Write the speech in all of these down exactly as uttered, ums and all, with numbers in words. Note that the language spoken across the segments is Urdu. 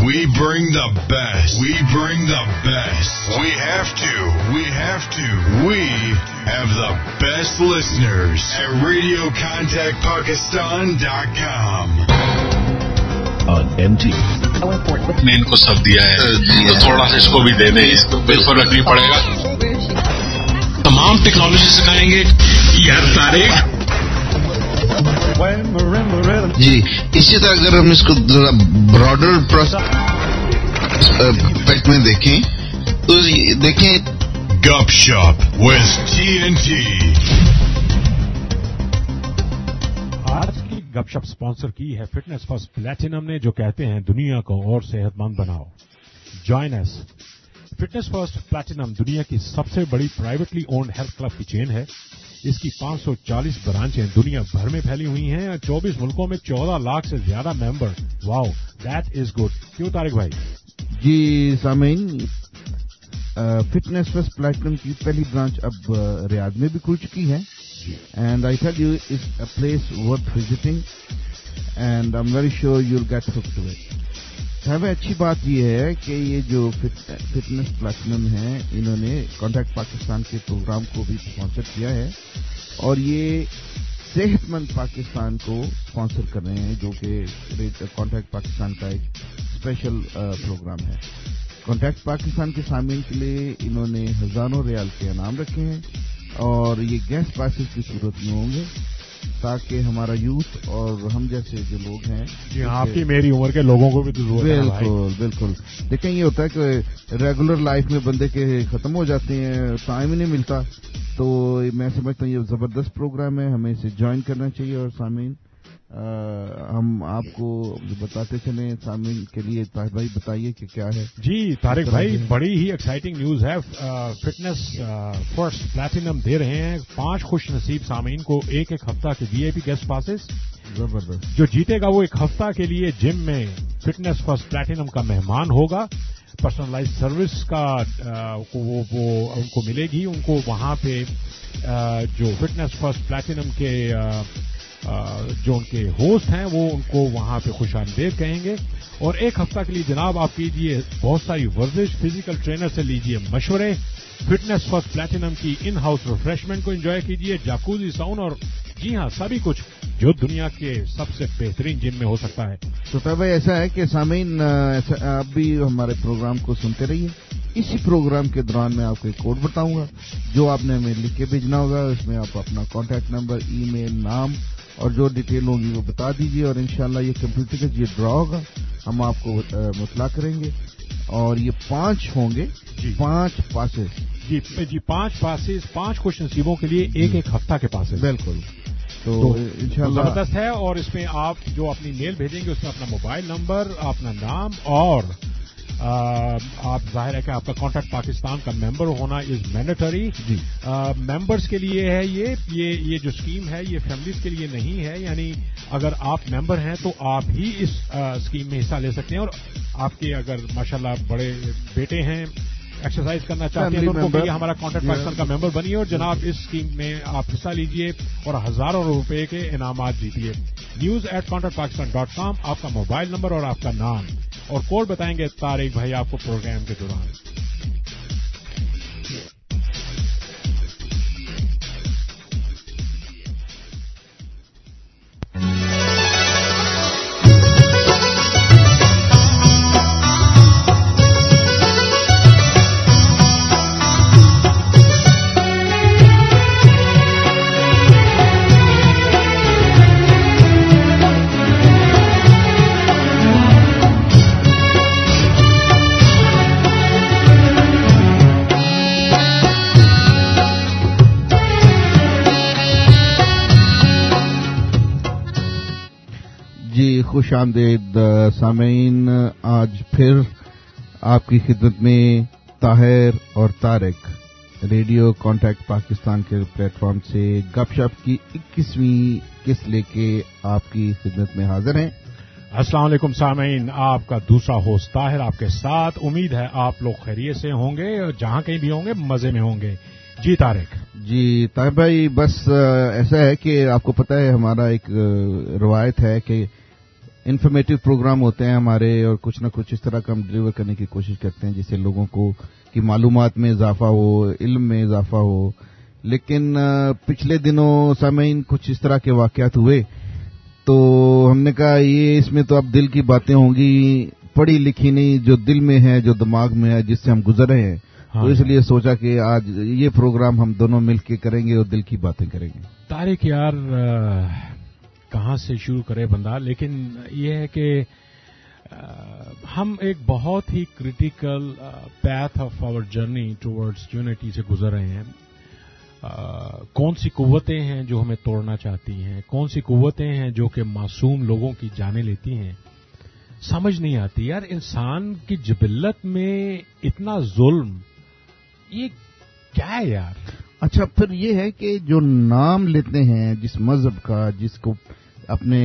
We bring the best. We bring the best. We have to. We have to. We have the best listeners at radio contact pakistan dot com. On M T. نے ان کو سب دیا ہے تو تھوڑا سا اس کو بھی دے دیں, اس کو کوئی فرق نہیں پڑے گا. تمام ٹیکنالوجی سکھائیں گے یار طارق. جی اسی طرح اگر ہم اس کو براڈر پرسپیکٹ میں دیکھیں تو دیکھیں گپ شپ with ٹی این ٹی. آج کی گپ شپ اسپانسر کی ہے فٹنس فرسٹ پلیٹینم نے, جو کہتے ہیں دنیا کو اور صحت مند بناؤ. Join us. Fitness first platinum دنیا کی سب سے بڑی پرائیویٹلی اونڈ ہیلتھ کلب کی چین ہے. اس کی پانچ سو چالیس برانچیں دنیا بھر میں پھیلی ہوئی ہیں اور چوبیس ملکوں میں چودہ لاکھ سے زیادہ ممبر. واؤ, دیٹ از گڈ. کیوں طارق بھائی؟ جی سامعین, فٹنس فرسٹ پلیٹینم کی پہلی برانچ اب ریاض میں بھی کھل چکی ہے. And I tell you it's a place worth visiting and I am very sure you will get hook to it. ہمیں اچھی بات یہ ہے کہ یہ جو فٹنس پلیٹینم ہے, انہوں نے کانٹیکٹ پاکستان کے پروگرام کو بھی اسپانسر کیا ہے اور یہ صحت مند پاکستان کو اسپانسر کر رہے ہیں, جو کہ کانٹیکٹ پاکستان کا ایک اسپیشل پروگرام ہے. کانٹیکٹ پاکستان کے سامعین کے لیے انہوں نے ہزاروں ریال کے انعام رکھے ہیں اور یہ گیسٹ پاسز کی صورت میں ہوں گے تاکہ ہمارا یوتھ اور ہم جیسے جو لوگ ہیں, جی آپ کی میری عمر کے لوگوں کو بھی تو ضرورت ہے. بالکل بالکل. دیکھیں یہ ہوتا ہے کہ ریگولر لائف میں بندے کے ختم ہو جاتے ہیں, ٹائم ہی نہیں ملتا, تو میں سمجھتا ہوں یہ زبردست پروگرام ہے, ہمیں اسے جوائن کرنا چاہیے. اور سامعین ہم آپ کو بتاتے چلیں, سامعین کے لیے طاہر بھائی بتائیے کہ کیا ہے. جی طارق بھائی, بڑی ہی ایکسائٹنگ نیوز ہے. فٹنس فرسٹ پلیٹینم دے رہے ہیں پانچ خوش نصیب سامعین کو ایک ایک ہفتہ کے وی آئی پی گیسٹ پاسز. زبردست. جو جیتے گا وہ ایک ہفتہ کے لیے جم میں فٹنس فرسٹ پلیٹینم کا مہمان ہوگا. پرسنلائز سروس کا وہ ان کو ملے گی. ان کو وہاں پہ جو فٹنس فرسٹ پلیٹینم کے جو ان کے ہوسٹ ہیں وہ ان کو وہاں پہ خوش آمدید کہیں گے. اور ایک ہفتہ کے لیے جناب آپ کیجیے بہت ساری ورزش, فزیکل ٹرینر سے لیجیے مشورے, فٹنس فرسٹ پلیٹینم کی ان ہاؤس ریفریشمنٹ کو انجوائے کیجیے, جاکوزی ساؤن اور جی ہاں سبھی کچھ جو دنیا کے سب سے بہترین جم میں ہو سکتا ہے. تو طاہر بھائی ایسا ہے کہ سامعین آپ بھی ہمارے پروگرام کو سنتے رہیے. اسی پروگرام کے دوران میں آپ کو ایک کوڈ بتاؤں گا جو آپ نے ہمیں لکھ کے بھیجنا ہوگا. اس میں آپ اپنا کانٹیکٹ نمبر, ای میل, نام اور جو ڈیٹیل ہوگی وہ بتا دیجیے اور انشاءاللہ یہ کمپیوٹر کا یہ ڈرا ہوگا, ہم آپ کو مطلع کریں گے. اور یہ پانچ ہوں گے, جی پانچ پاسز. جی جی پانچ پاسز, پانچ خوش نصیبوں کے لیے ایک ایک ہفتہ کے پاسز. بالکل. تو انشاءاللہ زبردست ہے. اور اس میں آپ جو اپنی میل بھیجیں گے اس میں اپنا موبائل نمبر, اپنا نام اور آپ ظاہر ہے کہ آپ کا کانٹیکٹ پاکستان کا ممبر ہونا از مینڈیٹری. جی ممبرس کے لیے ہے یہ یہ یہ جو اسکیم ہے یہ فیملیز کے لیے نہیں ہے. یعنی اگر آپ ممبر ہیں تو آپ ہی اس اسکیم میں حصہ لے سکتے ہیں. اور آپ کے اگر ماشاءاللہ بڑے بیٹے ہیں ایکسرسائز کرنا چاہتے ہیں تو ان کو بھی ہمارا کانٹیکٹ پاکستان کا ممبر بنیے اور جناب اس اسکیم میں آپ حصہ لیجیے اور ہزاروں روپے کے انعامات جیتیے. News at contact Pakistan dot com, آپ کا موبائل نمبر اور آپ کا نام اور کوڈ بتائیں گے طارق بھائی آپ کو پروگرام کے دوران. خوش آمدید سامعین. آج پھر آپ کی خدمت میں طاہر اور طارق ریڈیو کانٹیکٹ پاکستان کے پلیٹ فارم سے گپ شپ کی اکیسویں قسط لے کے آپ کی خدمت میں حاضر ہیں. السلام علیکم سامعین, آپ کا دوسرا ہوسٹ طاہر آپ کے ساتھ. امید ہے آپ لوگ خیریت سے ہوں گے اور جہاں کہیں بھی ہوں گے مزے میں ہوں گے. جی طارق. جی طاہر بھائی, بس ایسا ہے کہ آپ کو پتہ ہے ہمارا ایک روایت ہے کہ انفارمیٹیو پروگرام ہوتے ہیں ہمارے, اور کچھ نہ کچھ اس طرح کا ہم ڈلیور کرنے کی کوشش کرتے ہیں جس سے لوگوں کو کی معلومات میں اضافہ ہو, علم میں اضافہ ہو. لیکن پچھلے دنوں سامعین کچھ اس طرح کے واقعات ہوئے تو ہم نے کہا یہ اس میں تو اب دل کی باتیں ہوں گی, پڑھی لکھی نہیں, جو دل میں ہے, جو دماغ میں ہے, جس سے ہم گزر رہے ہیں. تو اس لیے سوچا کہ آج یہ پروگرام ہم دونوں مل کے کریں گے اور دل کی باتیں کریں گے. طارق یار کہاں سے شروع کرے بندہ, لیکن یہ ہے کہ ہم ایک بہت ہی critical path of our journey towards unity سے گزر رہے ہیں. کون سی قوتیں ہیں جو ہمیں توڑنا چاہتی ہیں, کون سی قوتیں ہیں جو کہ معصوم لوگوں کی جانیں لیتی ہیں, سمجھ نہیں آتی یار. انسان کی جبلت میں اتنا ظلم, یہ کیا ہے یار؟ اچھا پھر یہ ہے کہ جو نام لیتے ہیں جس مذہب کا, جس کو اپنے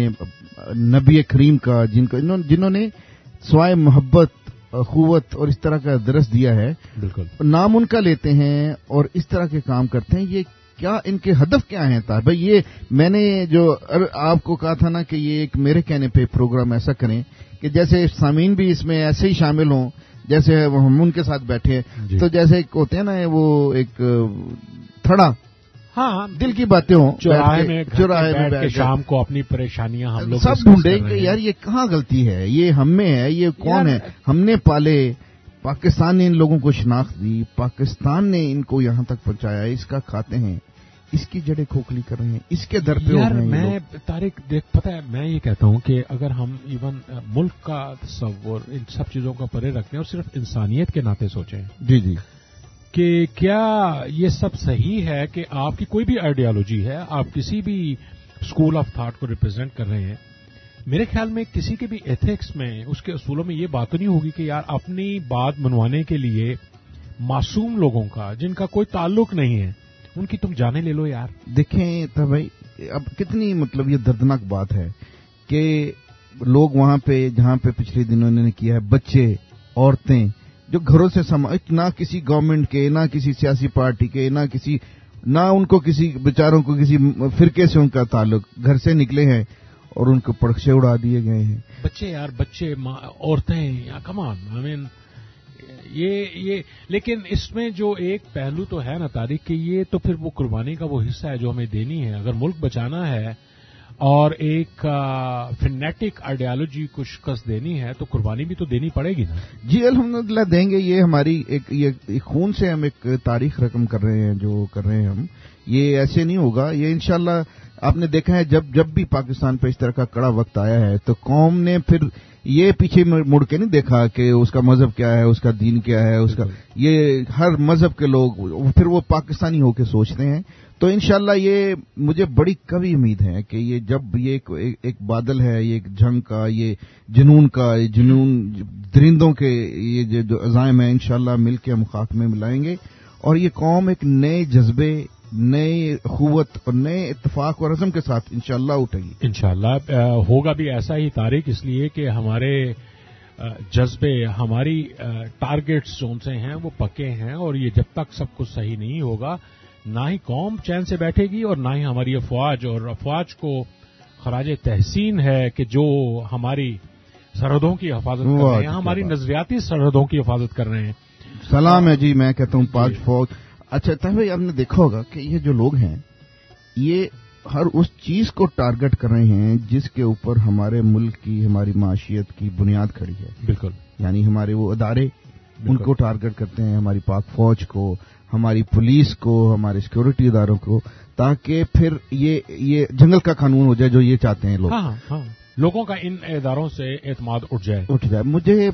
نبی کریم کا, جن کو جنہوں نے سوائے محبت, قوت اور اس طرح کا درس دیا ہے, بالکل نام ان کا لیتے ہیں اور اس طرح کے کام کرتے ہیں. یہ کیا ان کے ہدف کیا ہیں؟ تھا بھائی یہ میں نے جو آپ کو کہا تھا نا کہ یہ ایک میرے کہنے پہ پروگرام ایسا کریں کہ جیسے سامعین بھی اس میں ایسے ہی شامل ہوں جیسے ہم ان کے ساتھ بیٹھے ہیں. جی. تو جیسے ایک ہوتے ہیں نا وہ ایک تھڑا, ہاں دل کی باتیں ہوں, چوراہے میں چوراہے میں بیٹھ کے شام کو اپنی پریشانیاں ہم لوگ سب ڈھونڈیں کہ یار یہ کہاں غلطی ہے, یہ ہم میں ہے, یہ کون ہے, ہم نے پالے, پاکستان نے ان لوگوں کو شناخت دی, پاکستان نے ان کو یہاں تک پہنچایا, اس کا کھاتے ہیں, اس کی جڑیں کھوکھلی کر رہے ہیں, اس کے در پہ یار میں طارق دیکھ پتہ ہے میں یہ کہتا ہوں کہ اگر ہم ایون ملک کا تصور ان سب چیزوں کا پرے رکھیں اور صرف انسانیت کے ناطے سوچیں, جی جی کہ کیا یہ سب صحیح ہے کہ آپ کی کوئی بھی آئیڈیالوجی ہے, آپ کسی بھی اسکول آف تھاٹ کو ریپرزینٹ کر رہے ہیں, میرے خیال میں کسی کے بھی ایتھکس میں, اس کے اصولوں میں یہ بات نہیں ہوگی کہ یار اپنی بات منوانے کے لیے معصوم لوگوں کا جن کا کوئی تعلق نہیں ہے ان کی تم جانے لے لو یار. دیکھیں تو بھائی اب کتنی مطلب یہ دردناک بات ہے کہ لوگ وہاں پہ جہاں پہ پچھلے دنوں انہوں نے کیا ہے, بچے, عورتیں جو گھروں سے سما, نہ کسی گورنمنٹ کے, نہ کسی سیاسی پارٹی کے, نہ کسی نہ ان کو کسی بیچاروں کو کسی فرقے سے ان کا تعلق, گھر سے نکلے ہیں اور ان کو پرخشے اڑا دیے گئے ہیں. بچے یار بچے, عورتیں, کم آن آئی مین یہ یہ لیکن اس میں جو ایک پہلو تو ہے نا طارق کہ یہ تو پھر وہ قربانی کا وہ حصہ ہے جو ہمیں دینی ہے. اگر ملک بچانا ہے اور ایک فنیٹک آئیڈیالوجی کو شکست دینی ہے تو قربانی بھی تو دینی پڑے گی نا. جی الحمدللہ دیں گے. یہ ہماری ایک یہ خون سے ہم ایک تاریخ رقم کر رہے ہیں, جو کر رہے ہیں ہم, یہ ایسے نہیں ہوگا. یہ انشاءاللہ آپ نے دیکھا ہے جب جب بھی پاکستان پہ اس طرح کا کڑا وقت آیا ہے تو قوم نے پھر یہ پیچھے مڑ کے نہیں دیکھا کہ اس کا مذہب کیا ہے, اس کا دین کیا ہے, اس کا یہ ہر مذہب کے لوگ پھر وہ پاکستانی ہو کے سوچتے ہیں. تو انشاءاللہ یہ مجھے بڑی کبھی امید ہے کہ یہ جب یہ ایک بادل ہے, یہ ایک جنگ کا, یہ جنون کا, یہ جنون درندوں کے یہ جو عزائم ہیں انشاءاللہ مل کے ہم خاک میں ملائیں گے اور یہ قوم ایک نئے جذبے, نئے قوت اور نئے اتفاق اور عزم کے ساتھ انشاءاللہ اٹھے گی. انشاءاللہ ہوگا بھی ایسا ہی طارق, اس لیے کہ ہمارے جذبے, ہماری ٹارگٹس جو سے ہیں وہ پکے ہیں اور یہ جب تک سب کچھ صحیح نہیں ہوگا نہ ہی قوم چین سے بیٹھے گی اور نہ ہی ہماری افواج, اور افواج کو خراج تحسین ہے کہ جو ہماری سرحدوں کی حفاظت کر رہے ہیں, ہماری نظریاتی سرحدوں کی حفاظت کر رہے ہیں. سلام ہے جی, میں کہتا ہوں پاک فوج. اچھا طاہر آپ نے دیکھا ہوگا کہ یہ جو لوگ ہیں یہ ہر اس چیز کو ٹارگٹ کر رہے ہیں جس کے اوپر ہمارے ملک کی, ہماری معاشیت کی بنیاد کھڑی ہے. بالکل. یعنی ہمارے وہ ادارے ان کو ٹارگٹ کرتے ہیں, ہماری پاک فوج کو, ہماری پولیس کو, ہمارے سیکورٹی اداروں کو, تاکہ پھر یہ یہ جنگل کا قانون ہو جائے جو یہ چاہتے ہیں لوگ. ہاں ہاں, لوگوں کا ان اداروں سے اعتماد اٹھ جائے اٹھ جائے مجھے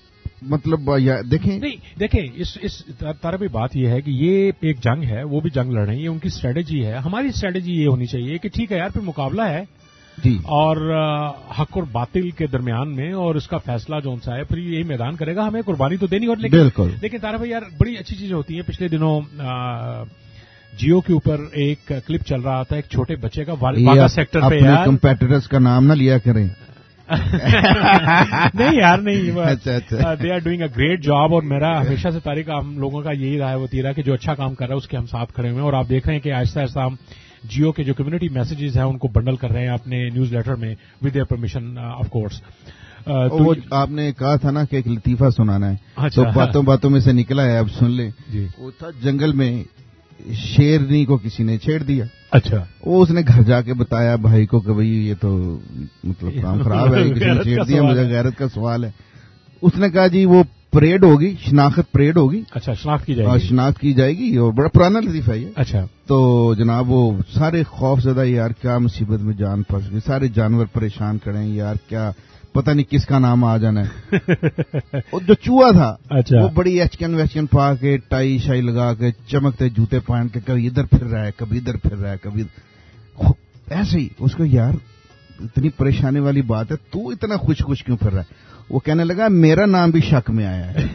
مطلب دیکھیں نہیں دیکھیں اس اس طرح بھی بات یہ ہے کہ یہ ایک جنگ ہے, وہ بھی جنگ لڑ رہے ہیں, یہ ان کی اسٹریٹجی ہے. ہماری اسٹریٹجی یہ ہونی چاہیے کہ ٹھیک ہے یار پھر مقابلہ ہے جی, اور حق اور باطل کے درمیان میں, اور اس کا فیصلہ جو سا ہے پھر یہی میدان کرے گا, ہمیں قربانی تو دینی. اور لیکن بالکل. لیکن طارق بھائی یار بڑی اچھی چیزیں ہوتی ہیں. پچھلے دنوں جیو کے اوپر ایک کلپ چل رہا تھا ایک چھوٹے بچے کا واگا سیکٹر پہ. اپنے کمپیٹیٹرز کا نام نہ لیا کریں. نہیں یار نہیں, they are doing a great job. اور میرا ہمیشہ سے طارق ہم لوگوں کا یہی رہا ہے وہ تیرا کہ جو اچھا کام کر رہا ہے اس کے ہم ساتھ کھڑے ہوئے ہیں. اور آپ دیکھ رہے ہیں کہ آہستہ آہستہ ہم जियो के जो कम्युनिटी मैसेजेस हैं उनको बंडल कर रहे हैं अपने न्यूज लेटर में with their permission of course. तो वो आपने कहा था ना कि एक लतीफा सुनाना है, अच्छा, तो बातों बातों में से निकला है, अब सुन ले। वो था जंगल में शेरनी को किसी ने छेड़ दिया। अच्छा, वो उसने घर जाके बताया भाई को कि भाई ये तो मतलब काम खराब है, किसी ने छेड़ दिया, मुझे गैरत का सवाल है। उसने कहा जी वो परेड होगी, शनाख्त परेड होगी। अच्छा, शनाख्त की जाएगी। शनाख्त की जाएगी, और बड़ा पुराना लतीफा है ये। अच्छा, तो जनाब वो सारे खौफजदा, यार क्या मुसीबत में जान फंस गई, सारे जानवर परेशान खड़े हैं, यार क्या पता नहीं किसका नाम आ जाना है। और जो चूहा था, अच्छा, वो बड़ी एचकन वैचकन पा के, टाई शाई लगा के, चमकते जूते पहन के, कभी इधर फिर रहा है, कभी इधर फिर रहा है, कभी ऐसे ही। उसको यार इतनी परेशानी वाली बात है, तू इतना खुश खुश क्यों फिर रहा है? वो कहने लगा मेरा नाम भी शक में आया है।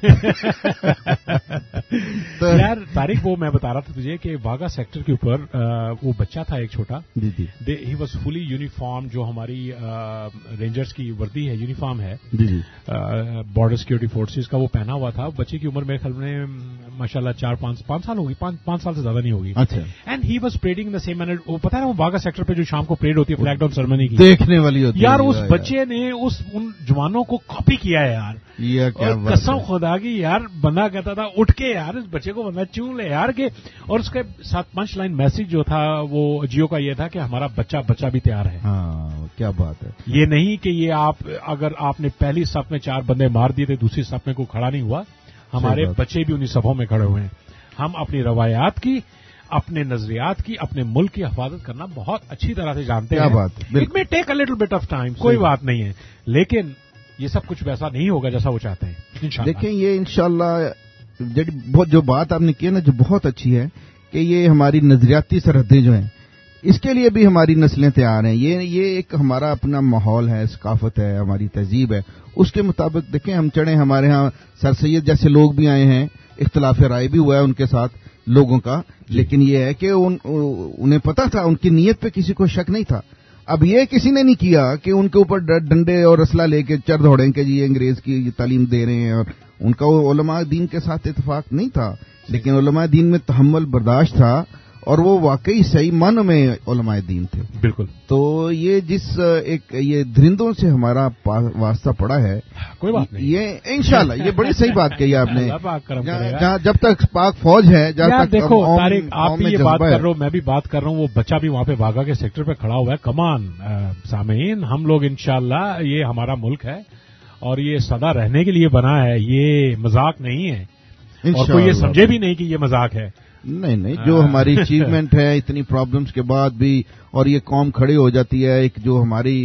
तो यार तारिक, वो मैं बता रहा था तुझे कि वाघा सेक्टर के ऊपर वो बच्चा था एक छोटा, जी जी, ही वाज फुली यूनिफॉर्म, जो हमारी रेंजर्स की वर्दी है, यूनिफॉर्म है, जी जी, बॉर्डर सिक्योरिटी फोर्सेस का, वो पहना हुआ था। बच्चे की उम्र मेरे ख्याल में माशाल्लाह चार पांच पांच साल होगी, पांच पांच साल से ज्यादा नहीं होगी। अच्छा, and he was parading the same manner. वो पता है वो वाघा सेक्टर पे जो शाम को परेड होती है फ्लैग डाउन सेरेमनी की, देखने वाली होती है यार। उस बच्चे ने उस उन जवानों को कॉपी किया है यार, ये क्या और कसम खुदा की यार, बंदा कहता था उठ के यार इस बच्चे को बंदा चूम ले यार के। और उसके साथ पंच लाइन मैसेज जो था वो जियो का ये था कि हमारा बच्चा बच्चा भी तैयार है। हाँ, क्या बात है। ये नहीं कि ये आप अगर आपने पहली सफ में चार बंदे मार दिए थे, दूसरी सफ में कोई खड़ा नहीं हुआ, हमारे बच्चे भी उन्हीं सफों में खड़े हुए हैं। हम अपनी रवायात की, अपने नजरियात की, अपने मुल्क की हिफाजत करना बहुत अच्छी तरह से जानते हैं। क्या बात, it may take a little bit of time, कोई बात नहीं है, लेकिन ये सब कुछ वैसा नहीं होगा जैसा वो चाहते हैं इंशाल्लाह। देखें ये इंशाल्लाह बहुत जो बात आपने की ना, जो बहुत अच्छी है कि ये हमारी नजरियाती सरहदें जो हैं, इसके लिए भी हमारी नस्लें तैयार हैं। ये ये एक हमारा अपना माहौल है, सकाफत है, हमारी तहजीब है, उसके मुताबिक देखें हम चढ़े। हमारे यहाँ सर सैयद जैसे लोग भी आए हैं, इख्तिलाफ राय भी हुआ है उनके साथ लोगों का, लेकिन ये है कि उन, उन्हें पता था, उनकी नीयत पे किसी को शक नहीं था। अब ये किसी ने नहीं किया कि उनके ऊपर डंडे और असला लेके चढ़ दौड़ें कि जी अंग्रेज की तालीम दे रहे हैं, और उनका उलमा दीन के साथ इत्तेफाक नहीं था, लेकिन उलमा दीन में तहम्मुल बर्दाश्त था, और वो वाकई सही मानों में उलमा दीन थे। बिल्कुल। तो ये जिस एक ये दरिंदों से हमारा वास्ता पड़ा है, कोई बात नहीं, ये इंशाल्लाह ये बड़ी सही बात कही आपने। जहाँ जब तक पाक फौज है, जब तक देखो तारिक, आप भी ये बात कर रहे हो, मैं भी बात कर रहा हूँ, वो बच्चा भी वहाँ पे वाघा के सेक्टर पे खड़ा हुआ है। कमान सामीन, हम लोग इंशाल्लाह, ये हमारा मुल्क है और ये सदा रहने के लिए बना है, ये मजाक नहीं है, और कोई ये समझे भी नहीं कि ये मजाक है। नहीं नहीं, जो हमारी अचीवमेंट है इतनी प्रॉब्लम्स के बाद भी, और ये कौम खड़ी हो जाती है, एक जो हमारी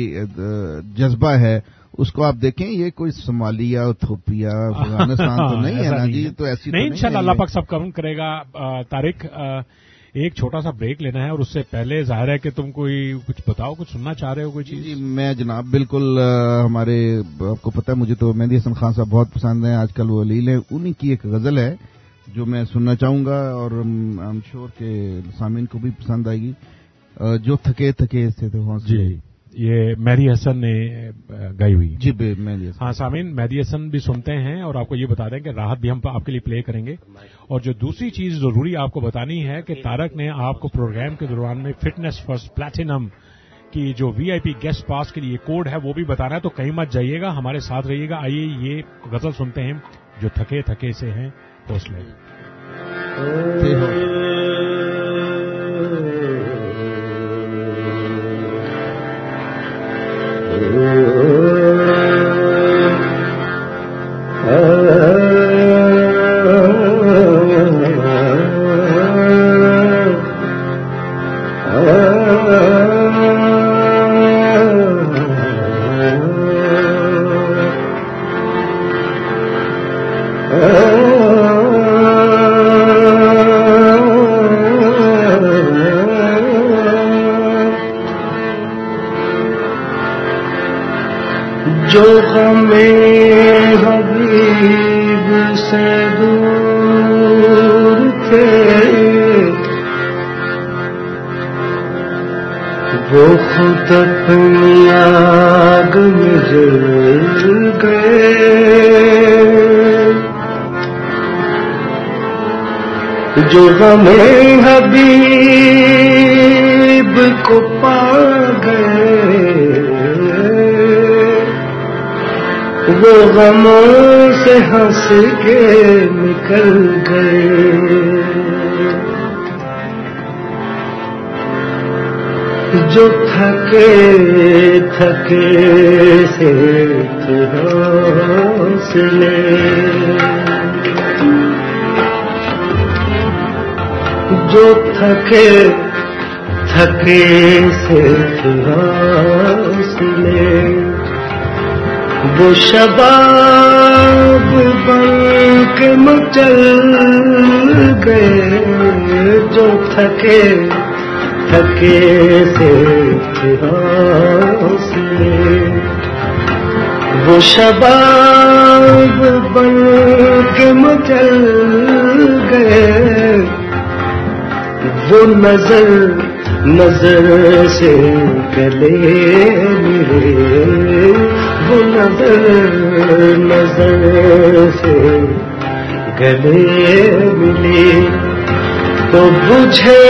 जज्बा है उसको आप देखें, ये कोई सोमालिया, इथियोपिया, अफगानिस्तान तो नहीं है ना जी, तो ऐसी नहीं। इंशाल्लाह अल्लाह पाक सब काम करेगा। तारिक, एक छोटा सा ब्रेक लेना है, और उससे पहले जाहिर है कि तुम कोई कुछ बताओ, कुछ सुनना चाह रहे हो, कोई चीज? जी मैं जनाब बिल्कुल, हमारे आपको पता है मुझे तो मेहदी हसन खान साहब बहुत पसंद है, आजकल वो अलील है, उन्हीं की एक गजल है जो मैं सुनना चाहूंगा, और आई एम श्योर के सामीन को भी पसंद आएगी, जो थके थके से थे जी। ये मेहदी हसन ने गाई हुई जी। मेहदी हसन, हाँ सामीन, मेहदी हसन भी सुनते हैं, और आपको ये बता दें कि राहत भी हम आपके लिए प्ले करेंगे। और जो दूसरी चीज जरूरी आपको बतानी है कि तारक ने आपको प्रोग्राम के दौरान में फिटनेस फर्स्ट प्लैटिनम की जो वीआईपी गेस्ट पास के लिए कोड है वो भी बताना है, तो कहीं मत जाइएगा, हमारे साथ रहिएगा। आइए ये गजल सुनते हैं, जो थके थके से हैं हौसले। जो हमें हबीब से दूर थे, वो खुद अपनी आग में जल गए। जो हमें हबीब قلب کو پا گئے وہ غموں سے ہنس کے نکل گئے جو تھکے تھکے سے حوصلے جو تھکے تھکے سے حوصلے وہ شباب بن کے مچل گئے جو تھکے تھکے سے حوصلے وہ شباب بن کے مچل گئے وہ نظر نظر سے گلے ملے وہ نظر نظر سے گلے ملے تو بجھے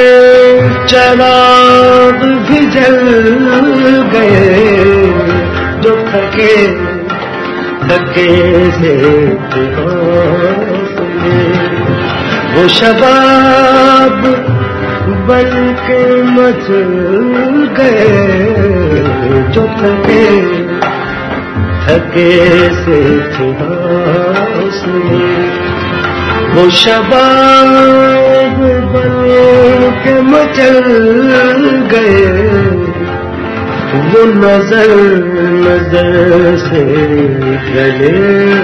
چراغ بھی جل گئے جو تھکے تھکے سے حوصلے وہ شباب بن کے مچل گئے جو تھکے تھکے سے حوصلے وہ شباب بن کے مچل گئے وہ نظر نظر سے گلے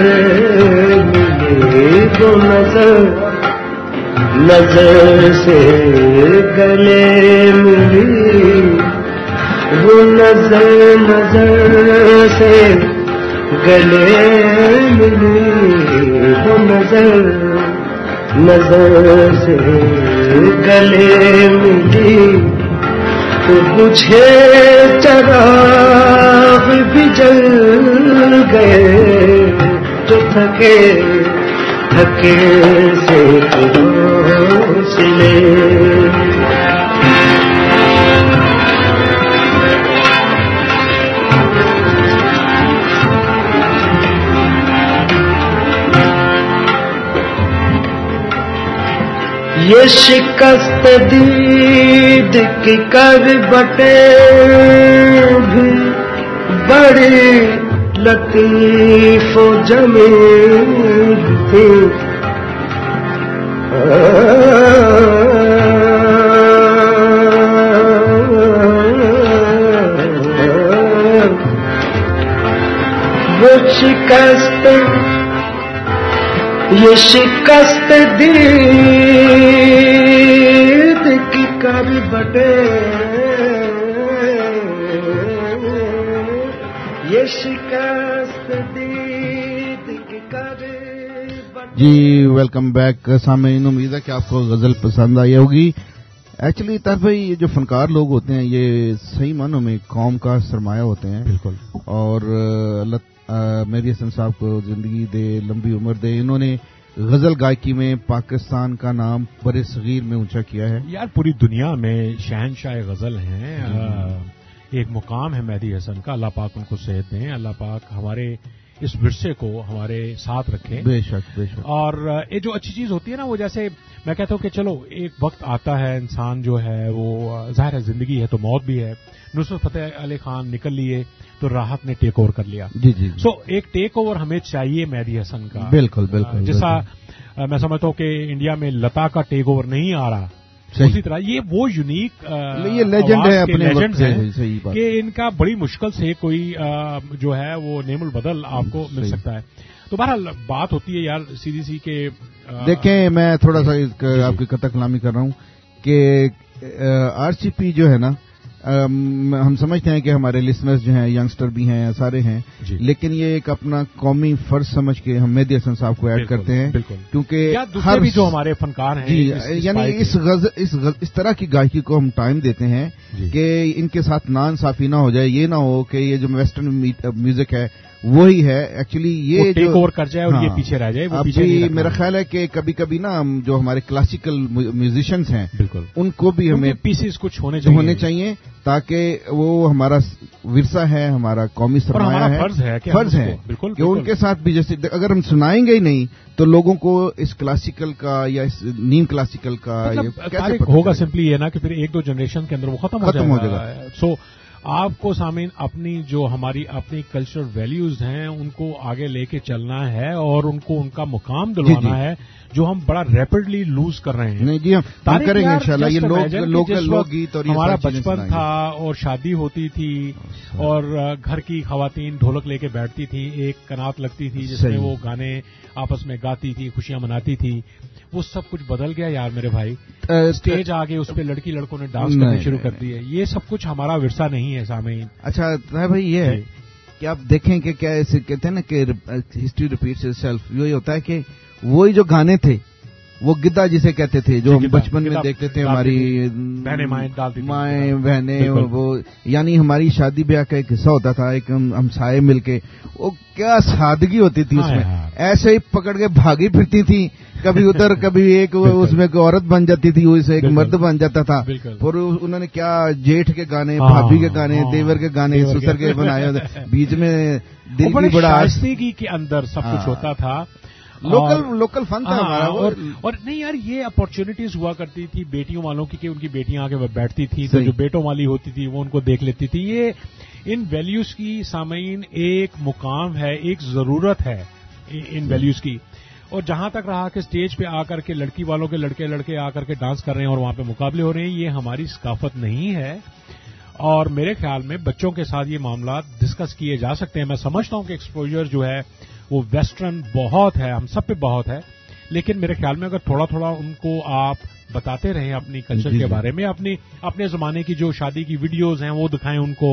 ملے وہ نظر نظر سے گلے ملی وہ نظر نظر سے گلے ملی وہ نظر نظر سے گلے ملی تو بجھے چراغ بھی جل گئے جو تھکے تھکے سے حوصلے یہ شکست دید کی کربٹیں بھی بڑی لطیف و جمیل تھی وہ شکست یہ شکست دید کی کربٹیں یہ شکست دید کی کربٹیں جی ویلکم بیک سامعین، امید ہے کہ آپ کو غزل پسند آئی ہوگی. ایکچولی طاہر بھائی یہ جو فنکار لوگ ہوتے ہیں یہ صحیح معنوں میں قوم کا سرمایہ ہوتے ہیں. بالکل. اور اللہ مہدی حسن صاحب کو زندگی دے، لمبی عمر دے. انہوں نے غزل گائکی میں پاکستان کا نام بر صغیر میں اونچا کیا ہے. یار پوری دنیا میں شہنشاہ غزل ہیں. ایک مقام ہے مہدی حسن کا. اللہ پاک ان کو صحت دیں. اللہ پاک ہمارے اس ورثے کو ہمارے ساتھ رکھیں. بے شک بے شک. اور یہ جو اچھی چیز ہوتی ہے نا، وہ جیسے میں کہتا ہوں کہ چلو ایک وقت آتا ہے انسان جو ہے وہ ظاہر ہے زندگی ہے تو موت بھی ہے. نصرت فتح علی خان نکل لیے تو راحت نے ٹیک اوور کر لیا. جی جی. سو ایک ٹیک اوور ہمیں چاہیے مہدی حسن کا. بالکل بالکل. جیسا میں سمجھتا ہوں کہ انڈیا میں لتا کا ٹیک اوور نہیں آ رہا، اسی طرح یہ وہ یونیک یہ لیجنڈ ہے، اپنے لیجنڈز ہیں کہ ان کا بڑی مشکل سے کوئی جو ہے وہ نیم البدل آپ کو مل سکتا ہے. تو بہرحال بات ہوتی ہے یار سیدھی سی کہ دیکھیں میں تھوڑا سا آپ کی قطع کلامی کر رہا ہوں کہ آر سی پی جو ہے نا، ہم سمجھتے ہیں کہ ہمارے لسنرز جو ہیں ینگسٹر بھی ہیں، سارے ہیں، لیکن یہ ایک اپنا قومی فرض سمجھ کے ہم مہدی حسن صاحب کو ایڈ کرتے ہیں، کیونکہ ہر بھی جو ہمارے فنکار ہیں جی یعنی اس غزل اس اس طرح کی گائکی کو ہم ٹائم دیتے ہیں کہ ان کے ساتھ ناانصافی نہ ہو جائے. یہ نہ ہو کہ یہ جو ویسٹرن میوزک ہے وہی ہے ایکچولی یہ ٹیک اوور کر جائے اور یہ پیچھے رہ جائے. وہ پیچھے ابھی میرا خیال ہے کہ کبھی کبھی نا جو ہمارے کلاسیکل میوزیشینس ہیں بالکل ان کو بھی ہمیں پیسز کچھ ہونے چاہیے ہونے چاہیے تاکہ وہ ہمارا ورثہ ہے, ہمارا قومی سرمایہ ہے, فرض ہے فرض ہے کہ ان کے ساتھ بھی جیسے اگر ہم سنائیں گے ہی نہیں تو لوگوں کو اس کلاسیکل کا یا اس نیم کلاسیکل کا کیسے ہوگا. سمپلی یہ نا کہ پھر ایک دو جنریشن کے اندر وہ ختم ہو جائے گا. سو آپ کو سامعین اپنی جو ہماری اپنی کلچرل ویلیوز ہیں ان کو آگے لے کے چلنا ہے اور ان کو ان کا مقام دلوانا ہے جو ہم بڑا ریپڈلی لوز کر رہے ہیں. نہیں جی ہم کریں گے انشاءاللہ. یہ لوگ لوک گیت اور ہمارا بچپن تھا اور شادی ہوتی تھی اور گھر کی خواتین ڈھولک لے کے بیٹھتی تھی, ایک کنات لگتی تھی جس میں وہ گانے آپس میں گاتی تھی, خوشیاں مناتی تھی. وہ سب کچھ بدل گیا یار میرے بھائی. اسٹیج آگے اس پہ لڑکی لڑکوں نے ڈانس کرنے شروع کر دی ہے. یہ سب کچھ ہمارا ورثہ نہیں ہے سامعین. اچھا بھائی یہ ہے کہ آپ دیکھیں کہ کیا ایسے کہتے ہیں نا کہ ہسٹری ریپیٹس اٹ سیلف. یہی ہوتا ہے کہ وہی جو گانے تھے وہ گدھا جسے کہتے تھے جو ہم بچپن میں دیکھتے تھے, ہماری مائیں بہنیں, وہ یعنی ہماری شادی بیاہ کا ایک حصہ ہوتا تھا, ایک ہم سائے مل کے, وہ کیا سادگی ہوتی تھی اس میں. ایسے ہی پکڑ کے بھاگی پھرتی تھی, کبھی ادھر کبھی ایک اس میں عورت بن جاتی تھی, اسے ایک مرد بن جاتا تھا. اور انہوں نے کیا جیٹھ کے گانے, بھابھی کے گانے, دیور کے گانے, سسر کے بنائے, بیچ میں دل کی بڑا آستگی کے اندر سب کچھ ہوتا تھا. لوکل لوکل فن تھا ہمارا. اور نہیں یار یہ اپارچونیٹیز ہوا کرتی تھی بیٹیوں والوں کی کہ ان کی بیٹیاں آگے بیٹھتی تھی تو جو بیٹوں والی ہوتی تھی وہ ان کو دیکھ لیتی تھی. یہ ان ویلیوز کی سامعین ایک مقام ہے, ایک ضرورت ہے ان ویلیوز کی. اور جہاں تک رہا کہ اسٹیج پہ آ کر کے لڑکی والوں کے لڑکے لڑکے آ کر کے ڈانس کر رہے ہیں اور وہاں پہ مقابلے ہو رہے ہیں, یہ ہماری ثقافت نہیں ہے. اور میرے خیال میں بچوں کے ساتھ یہ معاملات ڈسکس کیے جا سکتے ہیں. میں سمجھتا ہوں کہ ایکسپوجر جو ہے وہ ویسٹرن بہت ہے, ہم سب پہ بہت ہے, لیکن میرے خیال میں اگر تھوڑا تھوڑا ان کو آپ بتاتے رہیں اپنی کلچر کے بارے میں, اپنی اپنے زمانے کی جو شادی کی ویڈیوز ہیں وہ دکھائیں ان کو,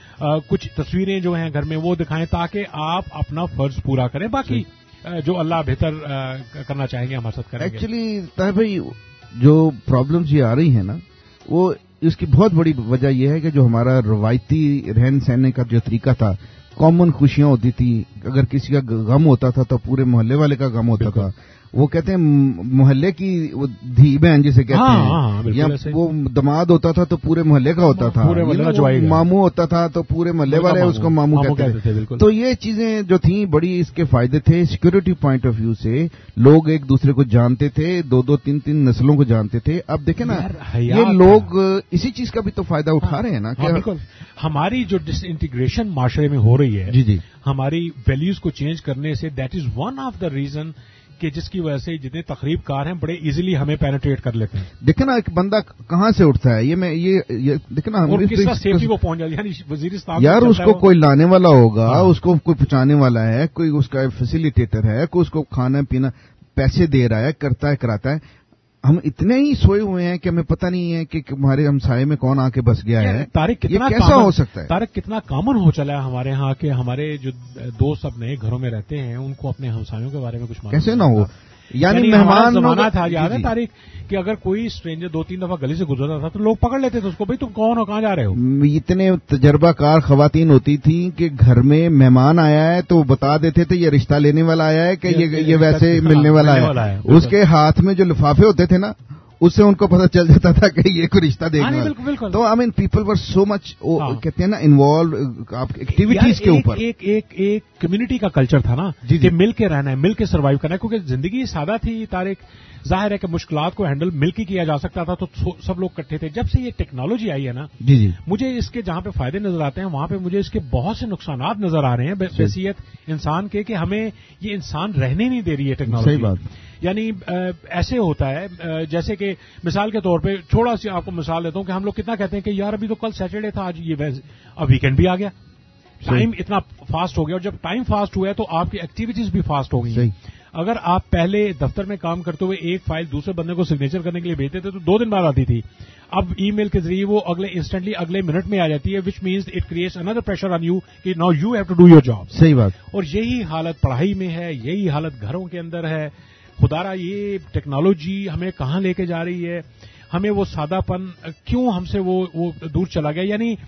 کچھ تصویریں جو ہیں گھر میں وہ دکھائیں تاکہ آپ اپنا فرض پورا کریں. باقی جو اللہ بہتر کرنا چاہیں گے ہمارے ساتھ کریں گے. ایکچولی طاہر بھائی جو پرابلمز یہ آ رہی ہیں نا وہ اس کی بہت بڑی وجہ یہ ہے کہ جو ہمارا روایتی رہن سہنے کا جو طریقہ تھا, کامن خوشیاں ہوتی تھی, اگر کسی کا غم ہوتا تھا تو پورے محلے والے کا غم ہوتا تھا. وہ کہتے ہیں محلے کی دھی بہن جسے کہتے ہیں, یا وہ دماد ہوتا تھا تو پورے محلے کا ہوتا تھا, ماموں ہوتا تھا تو پورے محلے والے اس کو ماموں کہتے تھے. تو یہ چیزیں جو تھیں بڑی اس کے فائدے تھے. سیکورٹی پوائنٹ آف ویو سے لوگ ایک دوسرے کو جانتے تھے, دو دو تین تین نسلوں کو جانتے تھے. اب دیکھیں نا یہ لوگ اسی چیز کا بھی تو فائدہ اٹھا رہے ہیں نا. بالکل ہماری جو ڈس انٹیگریشن معاشرے میں ہو رہی ہے, جی جی ہماری ویلیوز کو چینج کرنے سے, that is one of the reason کہ جس کی وجہ سے جتنے تقریب کار ہیں بڑے ایزیلی ہمیں پینیٹریٹ کر لیتے ہیں. دیکھیں نا ایک بندہ کہاں سے اٹھتا ہے, یہ میں یہ دیکھیں نا سیفٹی کو پہنچ جاتی ہے. یعنی وزیرستان یار اس کو کوئی لانے والا ہوگا, اس کو کوئی پہنچانے والا ہے, کوئی اس کا فیسیلیٹیٹر ہے, کوئی اس کو کھانا پینا پیسے دے رہا ہے, کرتا ہے کراتا ہے. ہم اتنے ہی سوئے ہوئے ہیں کہ ہمیں پتہ نہیں ہے کہ ہمارے ہمسائے میں کون آ کے بس گیا ہے. طارق کتنا کیسا ہو سکتا ہے؟ طارق کتنا کامن ہو چلا ہے ہمارے ہاں کہ ہمارے جو دوست اب نئے گھروں میں رہتے ہیں ان کو اپنے ہمسایوں کے بارے میں کچھ معلوم کیسے نہ ہو. یعنی مہمان زمانہ تھا, یاد ہے طارق, کہ اگر کوئی اسٹرینجر دو تین دفعہ گلی سے گزرتا تھا تو لوگ پکڑ لیتے تھے اس کو, بھائی تم کون ہو, کہاں جا رہے ہو. اتنے تجربہ کار خواتین ہوتی تھیں کہ گھر میں مہمان آیا ہے تو بتا دیتے تھے یہ رشتہ لینے والا آیا ہے کہ یہ ویسے ملنے والا ہے. اس کے ہاتھ میں جو لفافے ہوتے تھے نا اس سے ان کو پتہ چل جاتا تھا کہ یہ کوئی رشتہ دیکھنے والا. تو آئی مین پیپل ور سو مچ کہتے ہیں نا انوالو ایکٹیویٹیز کے اوپر. ایک ایک ایک کمیونٹی کا کلچر تھا نا کہ مل کے رہنا ہے, مل کے سروائیو کرنا ہے, کیونکہ زندگی سادہ تھی طارق. ظاہر ہے کہ مشکلات کو ہینڈل مل کے کیا جا سکتا تھا تو سب لوگ اکٹھے تھے. جب سے یہ ٹیکنالوجی آئی ہے نا, جی جی مجھے اس کے جہاں پہ فائدے نظر آتے ہیں وہاں پہ مجھے اس کے بہت سے نقصانات نظر آ رہے ہیں بحیثیت انسان کے, کہ ہمیں یہ انسان رہنے نہیں دے رہی ہے ٹیکنالوجی. صحیح بات. یعنی ایسے ہوتا ہے جیسے کہ مثال کے طور پہ چھوڑا سی آپ کو مثال دیتا ہوں کہ ہم لوگ کتنا کہتے ہیں کہ یار ابھی تو کل سیٹرڈے تھا, آج یہ اب ویکینڈ بھی آ گیا. ٹائم اتنا فاسٹ ہو گیا, اور جب ٹائم فاسٹ ہوا ہے تو آپ کی ایکٹیویٹیز بھی فاسٹ ہو گئی ہیں. اگر آپ پہلے دفتر میں کام کرتے ہوئے ایک فائل دوسرے بندے کو سگنیچر کرنے کے لیے بھیجتے تھے تو دو دن بعد آتی تھی, اب ای میل کے ذریعے وہ اگلے انسٹنٹلی اگلے منٹ میں آ جاتی ہے, وچ مینز اٹ کریٹس اندر پریشر آن یو کہ now you have to do your job. صحیح بات. اور یہی حالت پڑھائی میں ہے, یہی حالت گھروں کے اندر ہے. خدا را یہ ٹیکنالوجی ہمیں کہاں لے کے جا رہی ہے, ہمیں وہ سادہ پن کیوں ہم سے وہ وہ دور چلا گیا. یعنی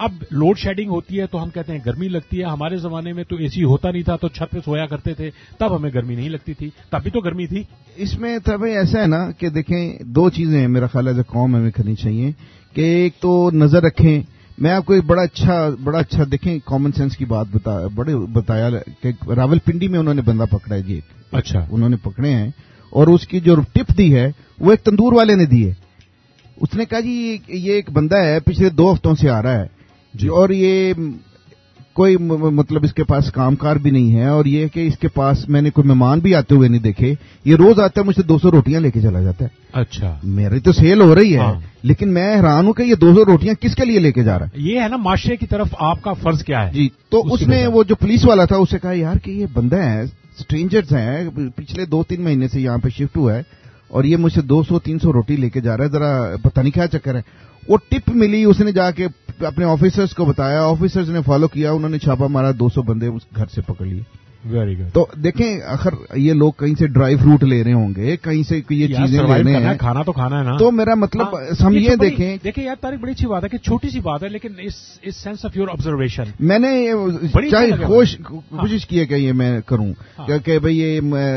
اب لوڈ شیڈنگ ہوتی ہے تو ہم کہتے ہیں گرمی لگتی ہے. ہمارے زمانے میں تو اے سی ہوتا نہیں تھا تو چھت پہ سویا کرتے تھے, تب ہمیں گرمی نہیں لگتی تھی, تب بھی تو گرمی تھی. اس میں تب ایسا ہے نا کہ دیکھیں دو چیزیں ہیں میرا خیال ہے قوم ہمیں کرنی چاہیے کہ ایک تو نظر رکھیں. میں آپ کو ایک بڑا اچھا بڑا اچھا دیکھیں کامن سینس کی بات بتا بڑے بتایا کہ راول پنڈی میں انہوں نے بندہ پکڑا ہے جی. اچھا انہوں نے پکڑے ہیں اور اس کی جو ٹپ دی ہے وہ ایک تندور والے نے دی ہے. اس نے کہا جی یہ ایک بندہ ہے پچھلے دو ہفتوں سے آ رہا ہے جی, اور یہ کوئی مطلب اس کے پاس کام کار بھی نہیں ہے, اور یہ کہ اس کے پاس میں نے کوئی مہمان بھی آتے ہوئے نہیں دیکھے, یہ روز آتا ہے مجھ سے دو سو روٹیاں لے کے چلا جاتا ہے. اچھا میری تو سیل ہو رہی ہے لیکن میں حیران ہوں کہ یہ دو سو روٹیاں کس کے لیے لے کے جا رہا ہے. یہ ہے نا معاشرے کی طرف آپ کا فرض کیا ہے جی. تو اس نے وہ جو پولیس والا تھا اسے کہا یار کہ یہ بندہ ہے اسٹرینجرز ہیں پچھلے دو تین مہینے سے یہاں پہ شفٹ ہوا ہے اور یہ مجھ سے دو سو تین سو روٹی لے کے جا رہا ہے, ذرا پتہ نہیں کیا چکر ہے. وہ ٹپ ملی, اس نے جا کے اپنے آفیسرز کو بتایا, آفیسرز نے فالو کیا, انہوں نے چھاپا مارا, دو سو بندے اس گھر سے پکڑ لیے. Very good. تو دیکھیں آخر یہ لوگ کہیں سے ڈرائی فروٹ لے رہے ہوں گے, کہیں سے یہ چیزیں لے رہے ہیں, کھانا تو کھانا ہے نا. تو میرا مطلب ہم یہ دیکھیں دیکھیں یار طارق بڑی اچھی بات ہے کہ چھوٹی سی بات ہے لیکن اس سینس آف یور آبزرویشن میں نے چاہے کوشش کی ہے کہ یہ میں کروں کہ بھئی یہ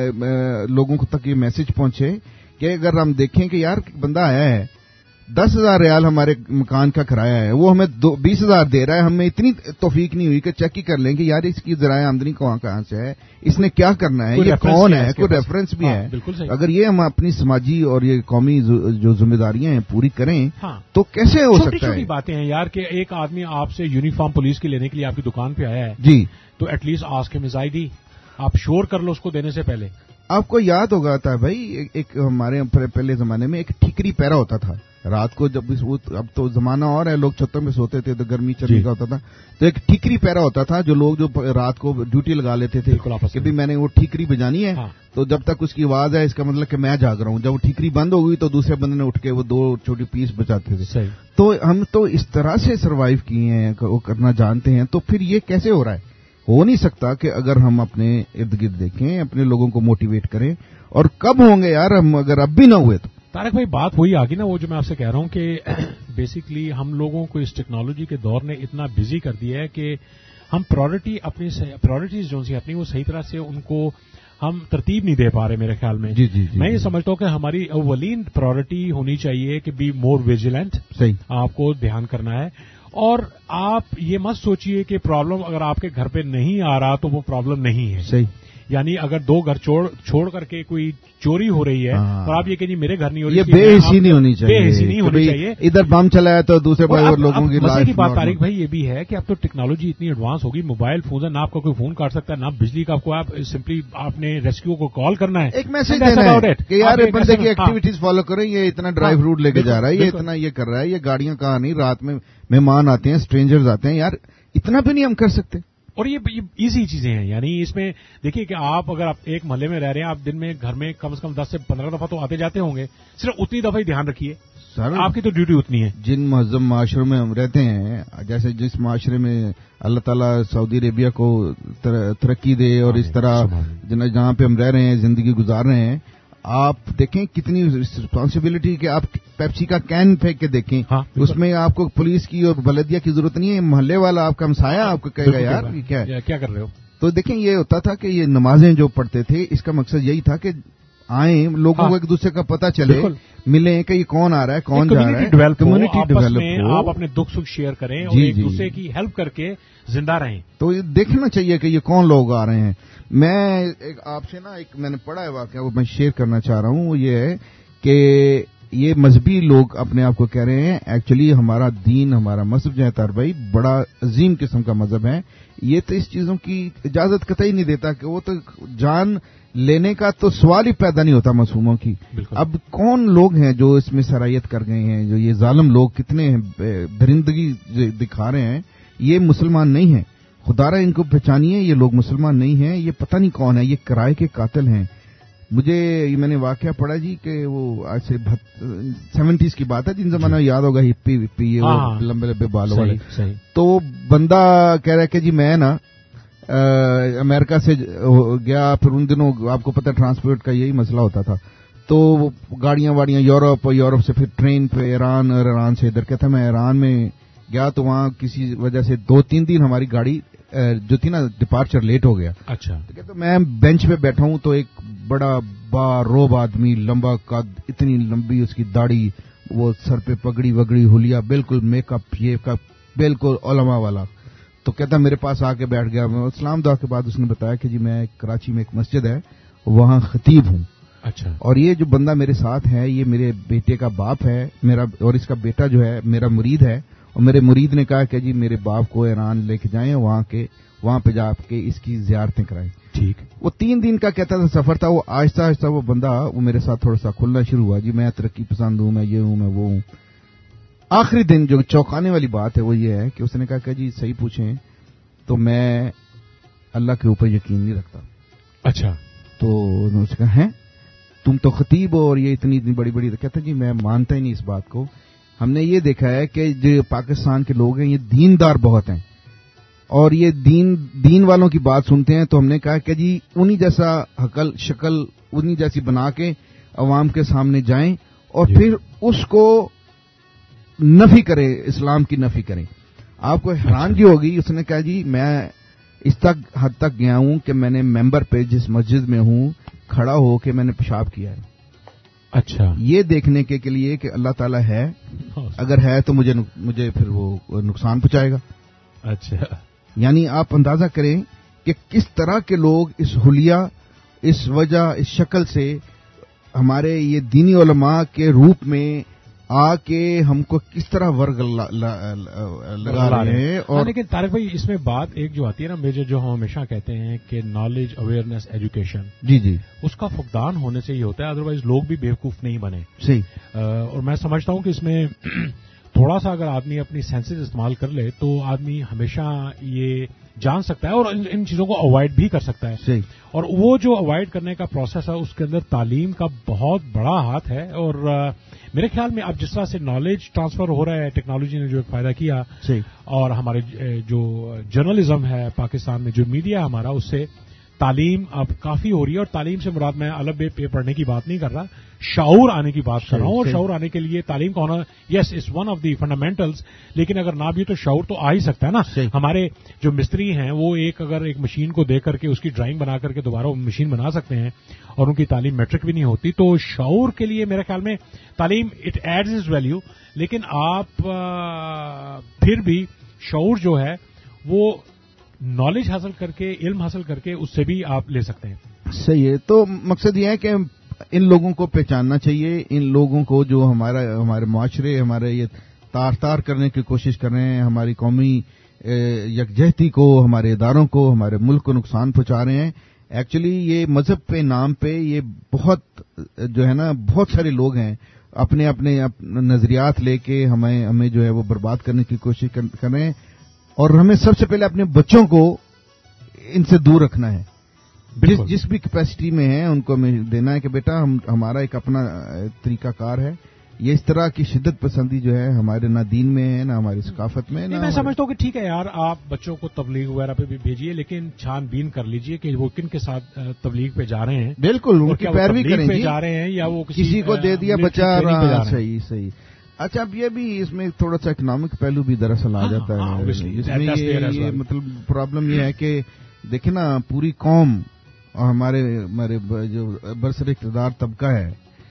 لوگوں تک یہ میسج پہنچے کہ اگر ہم دیکھیں کہ یار بندہ آیا ہے دس ہزار ریال ہمارے مکان کا کرایہ ہے, وہ ہمیں بیس ہزار دے رہا ہے, ہمیں اتنی توفیق نہیں ہوئی کہ چیک ہی کر لیں کہ یار اس کی ذرائع آمدنی کہاں کہاں سے ہے, اس نے کیا کرنا ہے, یہ کون ہے, کوئی ریفرنس بھی ہے. اگر یہ ہم اپنی سماجی اور یہ قومی جو ذمہ داریاں ہیں پوری کریں تو کیسے ہو سکتا ہے. چھوٹی چھوٹی باتیں ہیں یار کہ ایک آدمی آپ سے یونیفارم پولیس کی لینے کے لیے آپ کی دکان پہ آیا ہے جی, تو at least ask him his I D, آپ شور کر لو اس کو دینے سے پہلے. آپ کو یاد ہوگا تھا بھائی ایک ہمارے پہلے زمانے میں ایک ٹھیکری پیرا ہوتا تھا رات کو, جب اب تو زمانہ اور ہے لوگ چھتوں میں سوتے تھے تو گرمی چلنے کا ہوتا تھا, تو ایک ٹھیکری پیرا ہوتا تھا جو لوگ جو رات کو ڈیوٹی لگا لیتے تھے کہ بھی میں نے وہ ٹھیکری بجانی ہے تو جب تک اس کی آواز ہے اس کا مطلب کہ میں جاگ رہا ہوں. جب وہ ٹھیکری بند ہو گئی تو دوسرے بندے نے اٹھ کے وہ دو چھوٹی پیس بچاتے تھے. تو ہم تو اس طرح سے سروائیو کیے ہیں, وہ کرنا جانتے ہیں, تو پھر یہ کیسے ہو رہا ہے؟ ہو نہیں سکتا کہ اگر ہم اپنے ارد گرد دیکھیں, اپنے لوگوں کو موٹیویٹ کریں. اور کب ہوں گے یار ہم اگر اب بھی نہ ہوئے تو؟ طارق بھائی بات وہی آ گئی نا, وہ جو میں آپ سے کہہ رہا ہوں کہ بیسکلی ہم لوگوں کو اس ٹیکنالوجی کے دور نے اتنا بزی کر دیا ہے کہ ہم پرائرٹی اپنی پرائرٹیز جو سی اپنی وہ صحیح طرح سے ان کو ہم ترتیب نہیں دے پا رہے میرے خیال میں. جی جی جی میں یہ سمجھتا ہوں کہ ہماری اولین پرائرٹی ہونی چاہیے کہ بی مور ویجیلنٹ. صحیح, آپ کو دھیان کرنا ہے اور آپ یہ مت سوچئے کہ پرابلم اگر آپ کے گھر پہ نہیں آ رہا تو وہ پرابلم نہیں ہے. صحیح, یعنی اگر دو گھر چھوڑ کر کے کوئی چوری ہو رہی ہے تو آپ یہ کہ جی میرے گھر نہیں ہو رہی, یہ بے حسی نہیں ہونی چاہیے, بے حسی نہیں ہونی چاہیے. ادھر بم چلا ہے تو دوسرے لوگوں کی مزے کی بات طارق بھائی یہ بھی ہے کہ اب تو ٹیکنالوجی اتنی ایڈوانس ہوگی, موبائل فون ہے, نہ آپ کا کوئی فون کاٹ سکتا ہے, نہ بجلی کا, آپ کو آپ سمپلی آپ نے ریسکیو کو کال کرنا ہے, ایک میسج دینا ہے کہ یار بندے کی ایکٹیویٹیز فالو کریں, یہ اتنا ڈرائی فروٹ لے کے جا رہا ہے, یہ اتنا یہ کر رہا ہے, یہ گاڑیاں کہاں نہیں, رات میں مہمان آتے ہیں, اسٹرینجرز آتے ہیں, یار اتنا بھی نہیں ہم کر سکتے. اور یہ ایزی چیزیں ہیں, یعنی اس میں دیکھیے کہ آپ اگر آپ ایک محلے میں رہ رہے ہیں, آپ دن میں گھر میں کم از کم دس سے پندرہ دفعہ تو آتے جاتے ہوں گے, صرف اتنی دفعہ ہی دھیان رکھیے سر, آپ کی تو ڈیوٹی اتنی ہے. جن مہذب معاشروں میں ہم رہتے ہیں, جیسے جس معاشرے میں اللہ تعالیٰ سعودی عربیہ کو ترقی دے اور اس طرح جہاں پہ ہم رہ رہے ہیں زندگی گزار رہے ہیں, آپ دیکھیں کتنی رسپانسبلٹی کہ آپ پیپسی کا کین پھینک کے دیکھیں, اس میں آپ کو پولیس کی اور بلدیہ کی ضرورت نہیں ہے, محلے والا آپ کا ہمسایہ آپ کو کہے گا یار یہ کیا کر رہے ہو. تو دیکھیں یہ ہوتا تھا کہ یہ نمازیں جو پڑھتے تھے اس کا مقصد یہی تھا کہ آئیں لوگوں کو ایک دوسرے کا پتہ چلے, ملیں کہ یہ کون آ رہا ہے کون جا رہا ہے, کمیونٹی ڈیولپ ہو, آپ اپنے دکھ سکھ شیئر کریں اور ایک دوسرے کی ہیلپ کر کے زندہ رہیں. تو یہ دیکھنا چاہیے کہ یہ کون لوگ آ رہے ہیں. میں ایک آپ سے نا ایک میں نے پڑھا ہے واقعہ, وہ میں شیئر کرنا چاہ رہا ہوں, وہ یہ ہے کہ یہ مذہبی لوگ اپنے آپ کو کہہ رہے ہیں, ایکچولی ہمارا دین ہمارا مذہب جو ہے تار بھائی بڑا عظیم قسم کا مذہب ہے, یہ تو اس چیزوں کی اجازت قطعی نہیں دیتا کہ وہ تو جان لینے کا تو سوال ہی پیدا نہیں ہوتا معصوموں کی. اب کون لوگ ہیں جو اس میں سرایت کر گئے ہیں, جو یہ ظالم لوگ کتنے درندگی دکھا رہے ہیں, یہ مسلمان نہیں ہیں. خدا را ان کو پہچانیے, یہ لوگ مسلمان نہیں ہیں, یہ پتہ نہیں کون ہے, یہ کرائے کے قاتل ہیں. مجھے یہ میں نے واقعہ پڑھا جی کہ وہ آج سے سیونٹیز کی بات ہے, جن زمانہ یاد ہوگا ہپی وپی یہ لمبے لمبے بالوں والے, تو بندہ کہہ رہا ہے کہ جی میں نا امریکہ سے گیا, پھر ان دنوں آپ کو پتہ ٹرانسپورٹ کا یہی مسئلہ ہوتا تھا, تو گاڑیاں واڑیاں یورپ اور یورپ سے پھر ٹرین پہ ایران اور ایران سے ادھر. کہتا میں ایران میں گیا تو وہاں کسی وجہ سے دو تین دن ہماری گاڑی جو تھی نا ڈپارچر لیٹ ہو گیا. اچھا. تو میں بینچ پہ بیٹھا ہوں تو ایک بڑا باروب آدمی, لمبا قد, اتنی لمبی اس کی داڑھی, وہ سر پہ پگڑی وگڑی ہولیا, بالکل میک اپ یہ کا بالکل علماء والا. تو کہتا میرے پاس آ کے بیٹھ گیا. میں اسلام دعا کے بعد اس نے بتایا کہ جی میں کراچی میں ایک مسجد ہے وہاں خطیب ہوں. اچھا. اور یہ جو بندہ میرے ساتھ ہے یہ میرے بیٹے کا باپ ہے میرا, اور اس کا بیٹا جو ہے میرا مرید ہے. اور میرے مرید نے کہا کہ جی میرے باپ کو ایران لے کے جائیں, وہاں کے وہاں پہ جا کے اس کی زیارتیں کرائیں. ٹھیک. وہ تین دن کا کہتا تھا سفر تھا. وہ آہستہ آہستہ وہ بندہ وہ میرے ساتھ تھوڑا سا کھلنا شروع ہوا. جی میں ترقی پسند ہوں, میں یہ ہوں, میں وہ ہوں. آخری دن جو چوکانے والی بات ہے وہ یہ ہے کہ اس نے کہا کہ جی صحیح پوچھیں تو میں اللہ کے اوپر یقین نہیں رکھتا. اچھا. تو انہوں نے کہا ہیں تم تو خطیب ہو اور یہ اتنی اتنی بڑی بڑی. کہتا جی میں مانتا ہی نہیں اس بات کو. ہم نے یہ دیکھا ہے کہ جو پاکستان کے لوگ ہیں یہ دیندار بہت ہیں اور یہ دین دین والوں کی بات سنتے ہیں. تو ہم نے کہا کہ جی انہی جیسا حقل شکل انہی جیسی بنا کے عوام کے سامنے جائیں اور جی. پھر اس کو نفی کریں, اسلام کی نفی کریں. آپ کو حیرانگی ہوگی. اس نے کہا جی میں اس تک حد تک گیا ہوں کہ میں نے ممبر پہ جس مسجد میں ہوں کھڑا ہو کے میں نے پیشاب کیا ہے. اچھا. یہ دیکھنے کے لیے کہ اللہ تعالیٰ ہے, اگر ہے تو مجھے مجھے پھر وہ نقصان پہنچائے گا. اچھا. یعنی آپ اندازہ کریں کہ کس طرح کے لوگ اس حلیہ, اس وجہ, اس شکل سے ہمارے یہ دینی علماء کے روپ میں آ کے ہم کو کس طرح ورگ لگا رہے ہیں. اور لیکن طارق بھائی اس میں بات ایک جو آتی ہے نا میجر, جو ہم ہمیشہ کہتے ہیں کہ نالج, اویئرنیس, ایجوکیشن, جی جی اس کا فقدان ہونے سے یہ ہوتا ہے. ادروائز لوگ بھی بیوقوف نہیں بنے. صحیح. اور میں سمجھتا ہوں کہ اس میں تھوڑا سا اگر آدمی اپنی سینسز استعمال کر لے تو آدمی ہمیشہ یہ جان سکتا ہے اور ان چیزوں کو اوائڈ بھی کر سکتا ہے. صحیح. اور وہ جو اوائڈ کرنے کا پروسیس ہے اس کے اندر تعلیم کا بہت بڑا ہاتھ ہے. اور میرے خیال میں اب جس طرح سے نالج ٹرانسفر ہو رہا ہے, ٹیکنالوجی نے جو ایک فائدہ کیا, اور ہمارے جو جرنلزم ہے پاکستان میں, جو میڈیا ہے ہمارا, اس سے تعلیم اب کافی ہو رہی ہے. اور تعلیم سے مراد میں الگ پہ پڑھنے کی بات نہیں کر رہا, شعور آنے کی بات کر رہا ہوں. اور شعور آنے کے لیے تعلیم کا ہونا yes is one of the fundamentals, لیکن اگر نہ بھی تو شعور تو آ ہی سکتا ہے نا. ہمارے جو مستری ہیں وہ ایک اگر ایک مشین کو دیکھ کر کے اس کی ڈرائنگ بنا کر کے دوبارہ وہ مشین بنا سکتے ہیں اور ان کی تعلیم میٹرک بھی نہیں ہوتی. تو شعور کے لیے میرے خیال میں تعلیم اٹ ایڈز از ویلیو, لیکن آپ پھر بھی شعور جو ہے وہ نالج حاصل کر کے, علم حاصل کر کے اس سے بھی آپ لے سکتے ہیں. صحیح ہے. تو مقصد یہ ہے کہ ان لوگوں کو پہچاننا چاہیے, ان لوگوں کو جو ہمارا ہمارے معاشرے ہمارے یہ تار تار کرنے کی کوشش کر رہے ہیں, ہماری قومی یکجہتی کو, ہمارے اداروں کو, ہمارے ملک کو نقصان پہنچا رہے ہیں. ایکچولی یہ مذہب پہ نام پہ یہ بہت جو ہے نا بہت سارے لوگ ہیں اپنے اپنے نظریات لے کے ہمیں ہمیں جو ہے وہ برباد کرنے کی کوشش کر رہے ہیں. اور ہمیں سب سے پہلے اپنے بچوں کو ان سے دور رکھنا ہے. جس جس بھی کیپیسٹی میں ہیں ان کو ہمیں دینا ہے کہ بیٹا ہم ہمارا ایک اپنا طریقہ کار ہے. یہ اس طرح کی شدت پسندی جو ہے ہمارے نہ دین میں ہے, نہ ہماری ثقافت میں. میں سمجھتا ہوں کہ ٹھیک ہے یار, آپ بچوں کو تبلیغ وغیرہ پہ بھی بھیجیے, لیکن چھان بین کر لیجئے کہ وہ کن کے ساتھ تبلیغ پہ جا رہے ہیں. بالکل ان کی پیروی کریں گے, جا رہے ہیں یا وہ کسی کو دے دیا بچہ. صحیح صحیح. اچھا, اب یہ بھی اس میں تھوڑا سا اکنامک پہلو بھی دراصل آ جاتا ہے. اس میں یہ مطلب پرابلم یہ ہے کہ دیکھیں نا, پوری قوم اور ہمارے ہمارے جو برسر اقتدار طبقہ ہے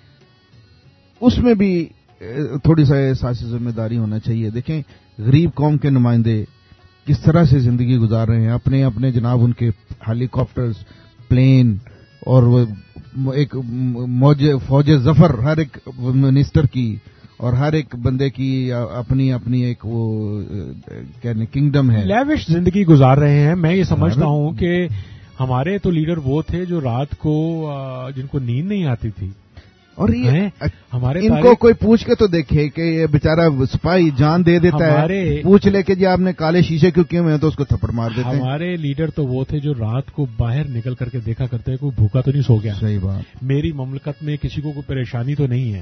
اس میں بھی تھوڑی سا احساس ذمہ داری ہونا چاہیے. دیکھیں غریب قوم کے نمائندے کس طرح سے زندگی گزار رہے ہیں. اپنے اپنے جناب ان کے ہیلی کاپٹرز, پلین, اور وہ ایک فوج ظفر ہر ایک منسٹر کی اور ہر ایک بندے کی اپنی اپنی ایک وہ کہنے کنگڈم ہے. لیوش زندگی گزار رہے ہیں. میں یہ سمجھتا ہوں کہ ہمارے تو لیڈر وہ تھے جو رات کو جن کو نیند نہیں آتی تھی, اور یہ ہمارے ان کو کوئی پوچھ کے تو دیکھے کہ یہ بیچارہ سپاہی جان دے دیتا ہے, پوچھ لے کہ جی آپ نے کالے شیشے کیوں کیے ہوئے ہیں تو اس کو تھپڑ مار دیتے ہیں. ہمارے لیڈر تو وہ تھے جو رات کو باہر نکل کر کے دیکھا کرتے ہیں کوئی بھوکا تو نہیں سو گیا. صحیح بات. میری مملکت میں کسی کو کوئی پریشانی تو نہیں ہے.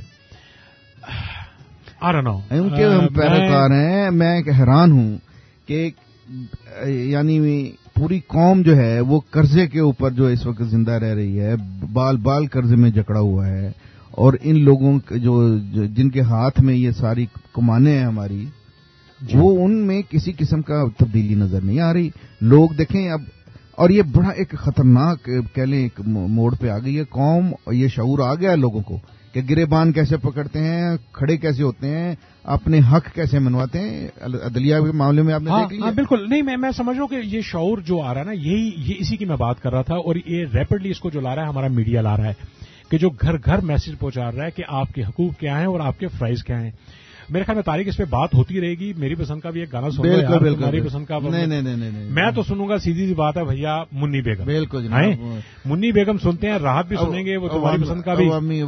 ان کے ہم پیروکار ہیں. میں حیران ہوں کہ یعنی پوری قوم جو ہے وہ قرضے کے اوپر جو اس وقت زندہ رہ رہی ہے, بال بال قرضے میں جکڑا ہوا ہے. اور ان لوگوں جو جن کے ہاتھ میں یہ ساری کمانیں ہیں ہماری, وہ ان میں کسی قسم کا تبدیلی نظر نہیں آ رہی. لوگ دیکھیں اب، اور یہ بڑا ایک خطرناک کہہ لیں ایک موڑ پہ آ گئی ہے قوم. یہ شعور آ گیا لوگوں کو کہ گریبان کیسے پکڑتے ہیں، کھڑے کیسے ہوتے ہیں، اپنے حق کیسے منواتے ہیں. عدلیہ کے معاملے میں آپ نے دیکھ لیا. ہاں بالکل. نہیں میں میں سمجھ رہا ہوں کہ یہ شعور جو آ رہا ہے نا، یہی یہ اسی کی میں بات کر رہا تھا. اور یہ ریپڈلی اس کو جو لا رہا ہے ہمارا میڈیا لا رہا ہے کہ جو گھر گھر میسج پہنچا رہا ہے کہ آپ کے حقوق کیا ہیں اور آپ کے فرائض کیا ہیں. میرے خیال میں تاریخ اس پہ بات ہوتی رہے گی. میری پسند کا بھی ایک گانا سنوں گا، تمہاری پسند کا نہیں نہیں نہیں میں تو سنوں گا. سیدھی سی بات ہے بھیا، منی بیگم. بالکل منی بیگم سنتے ہیں، راحت بھی سنیں گے، وہ تمہاری پسند کا بھی.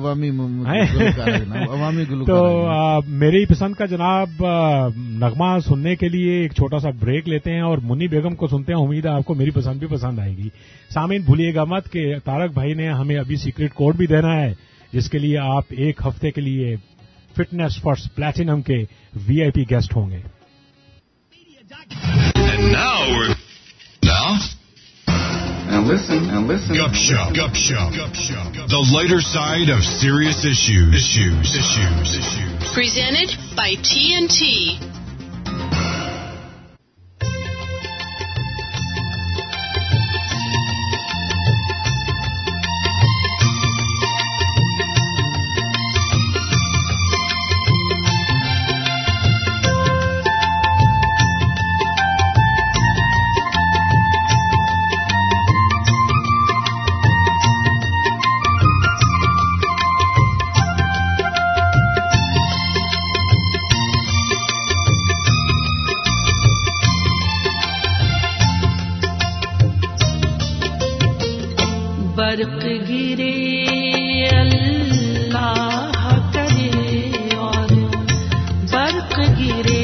تو میری پسند کا جناب نغمہ سننے کے لیے ایک چھوٹا سا بریک لیتے ہیں اور منی بیگم کو سنتے ہیں. امید ہے آپ کو میری پسند بھی پسند آئے گی. سامعین بھولیے گا مت کہ طارق بھائی نے ہمیں ابھی سیکرٹ کوڈ بھی دینا ہے، جس کے لیے آپ ایک ہفتے کے لیے فٹنس فرسٹ پلیٹینم کے وی آئی پی گیسٹ ہوں گے. And now we're now and listen and listen. Gup Show, Gup Show, Gup Show. The lighter side of serious issues, issues, issues, issues. Presented by T N T. برق گرے اللہ کرے اور برق گرے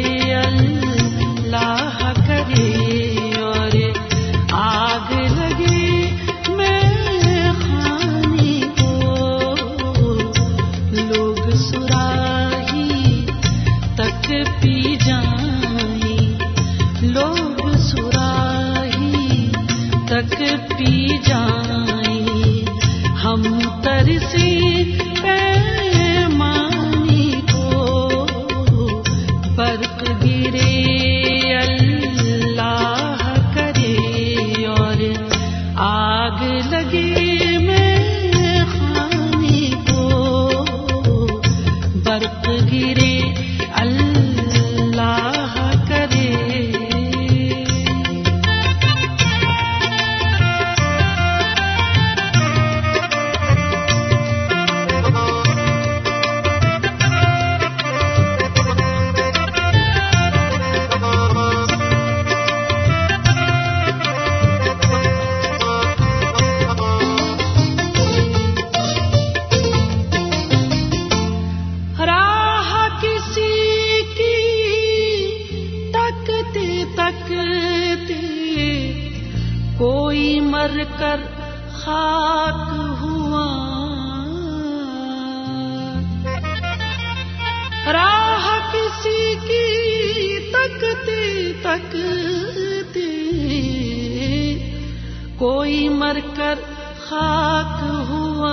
اللہ کرے اور آگ لگے میں خانے کو لوگ سراہی تک پی جائیں لوگ سراہی تک پی جائیں ہم ترسے پیمانی کو برق گرے اللہ کرے اور آگ لگے میں خانے کو برق گرے اللہ کرے. کوئی مر کر خاک ہوا راہ کسی کی تکتے تکتے کوئی مر کر خاک ہوا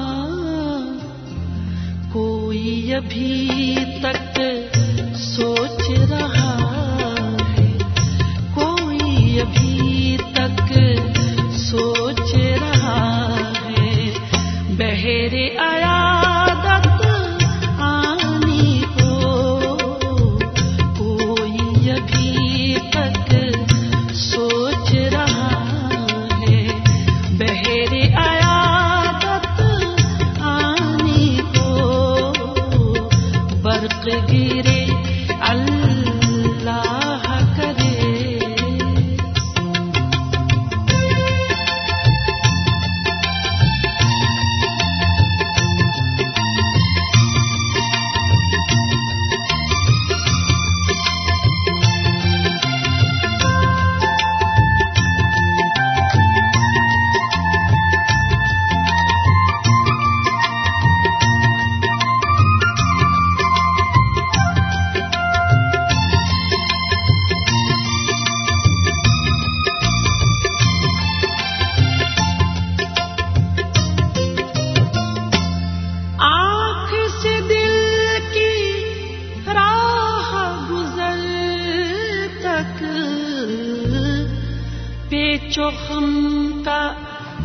کوئی ابھی تک سوچ رہا ہے کوئی ابھی تک سوچ رہا ہے بہرے عیادت آنے کو کوئی ابھی تک سوچ رہا ہے بہرے عیادت آنے کو برق گرے اللہ کرے.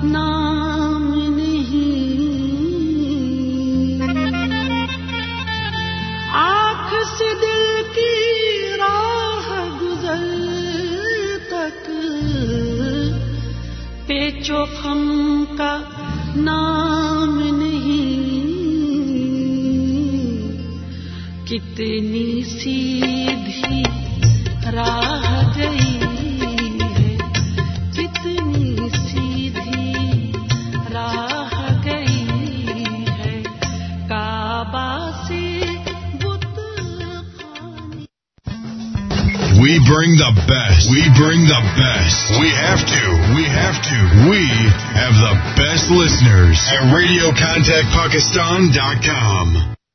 नाम नहीं, आँख से दिल की राह गुजर तक पेचो खम का नाम नहीं, कितनी सीधी राह गई है, कितनी सीधी राह गई है, काबा से बुत खाने. We bring the best. We bring the best. We have to. We have to. We have the best listeners at radio contact pakistan dot com.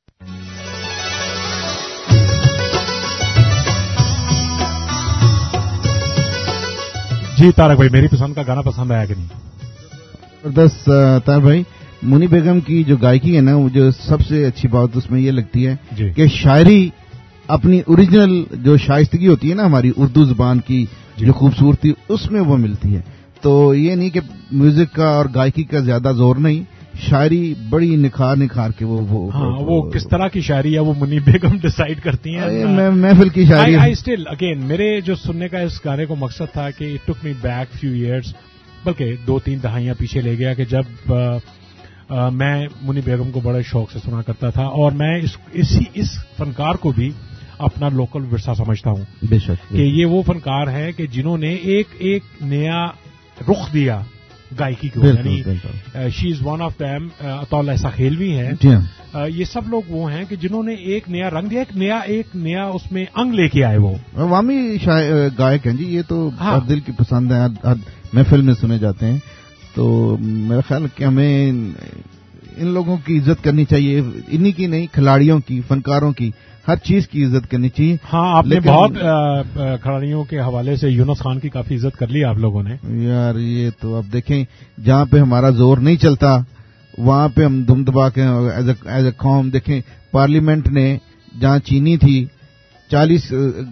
जी तारक भाई, मेरी पसंद का गाना पसंद आया कि नहीं? जबरदस्त तार भाई, मुनी बेगम की जो गायकी है ना, मुझे सबसे अच्छी बात उसमें ये लगती है कि शायरी अपनी ओरिजिनल जो शाइस्तगी होती है ना हमारी उर्दू जुबान की, जो खूबसूरती उसमें वो मिलती है. तो ये नहीं कि म्यूजिक का और गायकी का ज्यादा जोर नहीं, शायरी बड़ी निखार निखार के वो वो हाँ, वो, वो किस तरह की शायरी है वो मुनी बेगम डिसाइड करती हैं. महफिल की शायरी. आई स्टिल अगेन, मेरे जो सुनने का इस गाने को मकसद था कि it took me back few years, बल्कि दो तीन दहाइयां पीछे ले गया, कि जब आ, आ, मैं मुनी बेगम को बड़े शौक से सुना करता था, और मैं इस इसी इस फनकार को भी अपना लोकल विरसा समझता हूँ. बेशक कि ये वो फनकार है कि जिन्होंने एक एक नया रुख दिया गायकी को. यानी she is one of them. अतौल ऐसा खेल भी है. uh, ये सब लोग वो हैं कि जिन्होंने एक नया रंग दिया, एक नया एक नया उसमें अंग लेके आए. वो अवामी गायक हैं जी, ये तो हाँ. दिल की पसंद है, महफिल में सुने जाते हैं. तो मेरा ख्याल कि हमें इन लोगों की इज्जत करनी चाहिए, इन्हीं की नहीं, खिलाड़ियों की, फनकारों की, हर चीज की इज्जत करनी चाहिए. हाँ, आपने बहुत खिलाड़ियों के हवाले से यूनुस खान की काफी इज्जत कर ली आप लोगों ने. यार ये तो अब देखें, जहां पे हमारा जोर नहीं चलता वहां पे हम दुम दबा के एज ए कौम. देखें, पार्लियामेंट ने जहां चीनी थी चालीस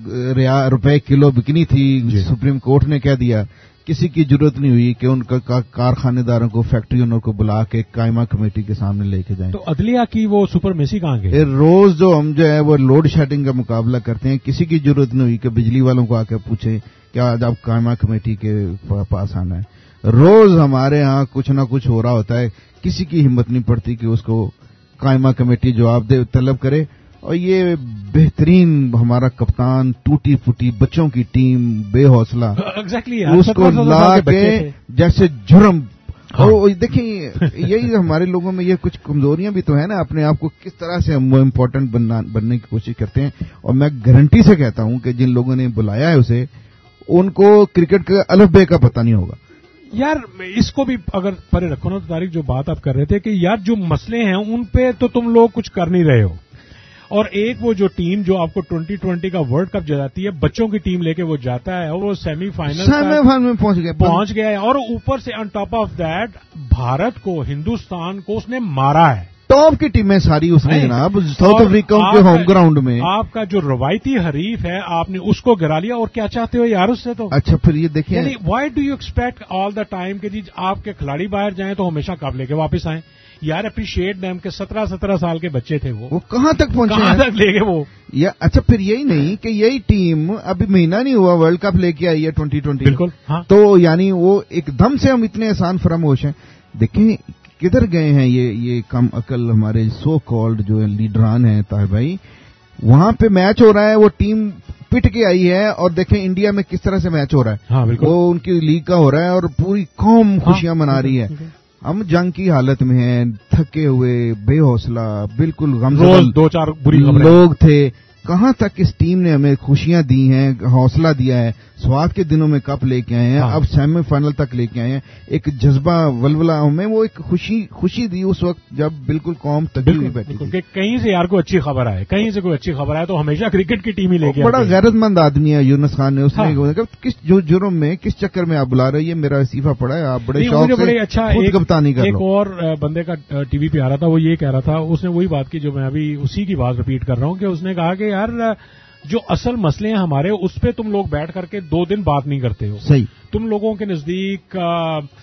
रुपए किलो बिकनी थी, सुप्रीम कोर्ट ने कह दिया, किसी की जरूरत नहीं हुई कि उनका कारखानेदारों को, फैक्ट्री ओनर को बुला के कायमा कमेटी के सामने लेके जाएं. तो अदलिया की वो सुपरमेसी कहाँ गई? रोज जो हम जो है वो लोड शेडिंग का मुकाबला करते हैं, किसी की जरूरत नहीं हुई कि बिजली वालों को आके पूछे कि आज आप कायमा कमेटी के पास आना है. रोज हमारे यहाँ कुछ ना कुछ हो रहा होता है, किसी की हिम्मत नहीं पड़ती कि उसको कायमा कमेटी जवाब दे, तलब करे. और ये बेहतरीन हमारा कप्तान, टूटी फूटी बच्चों की टीम, बेहौसला, exactly, उसको ला के जैसे जुर्म. हाँ. और देखिए, यही हमारे लोगों में ये कुछ कमजोरियां भी तो है ना, अपने आप को किस तरह से हम इम्पोर्टेंट बनने की कोशिश करते हैं. और मैं गारंटी से कहता हूं कि जिन लोगों ने बुलाया है उसे, उनको क्रिकेट के अलफ बे का पता नहीं होगा. यार इसको भी अगर परे रखो ना, तो तारिक जो बात आप कर रहे थे कि यार जो मसले हैं उन पे तो तुम लोग कुछ कर नहीं रहे हो, और एक वो जो टीम जो आपको ट्वेंटी ट्वेंटी का वर्ल्ड कप जताती है, बच्चों की टीम लेके वो जाता है और वो सेमीफाइनल सेमीफाइनल में पहुंच गया पहुंच गया है, और ऊपर से on top of that Bharat को, हिंदुस्तान को उसने मारा है. टॉप की टीमें सारी उसने जनाब साउथ अफ्रीका के होम ग्राउंड में. आपका जो रवायती हरीफ है आपने उसको गिरा लिया, और क्या चाहते हो यार उससे? तो अच्छा फिर ये देखिए, यानी why do you expect all the time कि जी आपके खिलाड़ी बाहर जाएं तो हमेशा कब लेके वापस आएं? यार अप्रिशिएट देम के सत्रह सत्रह साल के बच्चे थे, वो वो कहां तक पहुंचे, कहां तक ले गए वो? या अच्छा फिर यही नहीं कि यही टीम अभी महीना नहीं हुआ वर्ल्ड कप लेके आई है ट्वेंटी ट्वेंटी. बिल्कुल हाँ. तो यानी वो एकदम से हम इतने आसान फरामोश हैं. देखें किधर गए हैं ये ये कम अकल हमारे सो कॉल्ड जो लीडरान हैं ताहिर भाई. वहां पे मैच हो रहा है, वो टीम पिट के आई है, और देखें इंडिया में किस तरह से मैच हो रहा है. हाँ, वो उनकी लीग का हो रहा है और पूरी कौम खुशियां मना रही है. हम जंग की हालत में हैं, थके हुए, बेहौसला, बिल्कुल गमज़दा दो चार बुरी लोग थे. कहां तक इस टीम ने हमें खुशियां दी हैं, हौसला दिया है. स्वाद के दिनों में कप लेके आए हैं, हाँ. अब सेमीफाइनल तक लेके आए हैं. एक जज्बा वलवला हमें, वो एक खुशी खुशी दी उस वक्त जब बिल्कुल कौम तक हुई बैठी थी. कहीं से यार को अच्छी खबर आए, कहीं से कोई अच्छी खबर आए तो हमेशा क्रिकेट की टीम ही लेके. बड़ा गैरतमंद आदमी है यूनुस खान ने. उसने हाँ. किस जो जुर्म में, किस चक्कर में आप बुला रहे हो? ये मेरा इस्तीफा पड़ा है, आप बड़े शौक से बड़े अच्छा खुद कप्तानी कर लो. एक और बंदे का टीवी पे आ रहा था, वो ये कह रहा था, उसने वही बात की जो मैं अभी उसी की बात रिपीट कर रहा हूं, कि उसने कहा कि यार जो असल मसले हैं हमारे, उस पे तुम लोग बैठ करके दो दिन बात नहीं करते हो. सही. तुम लोगों के नजदीक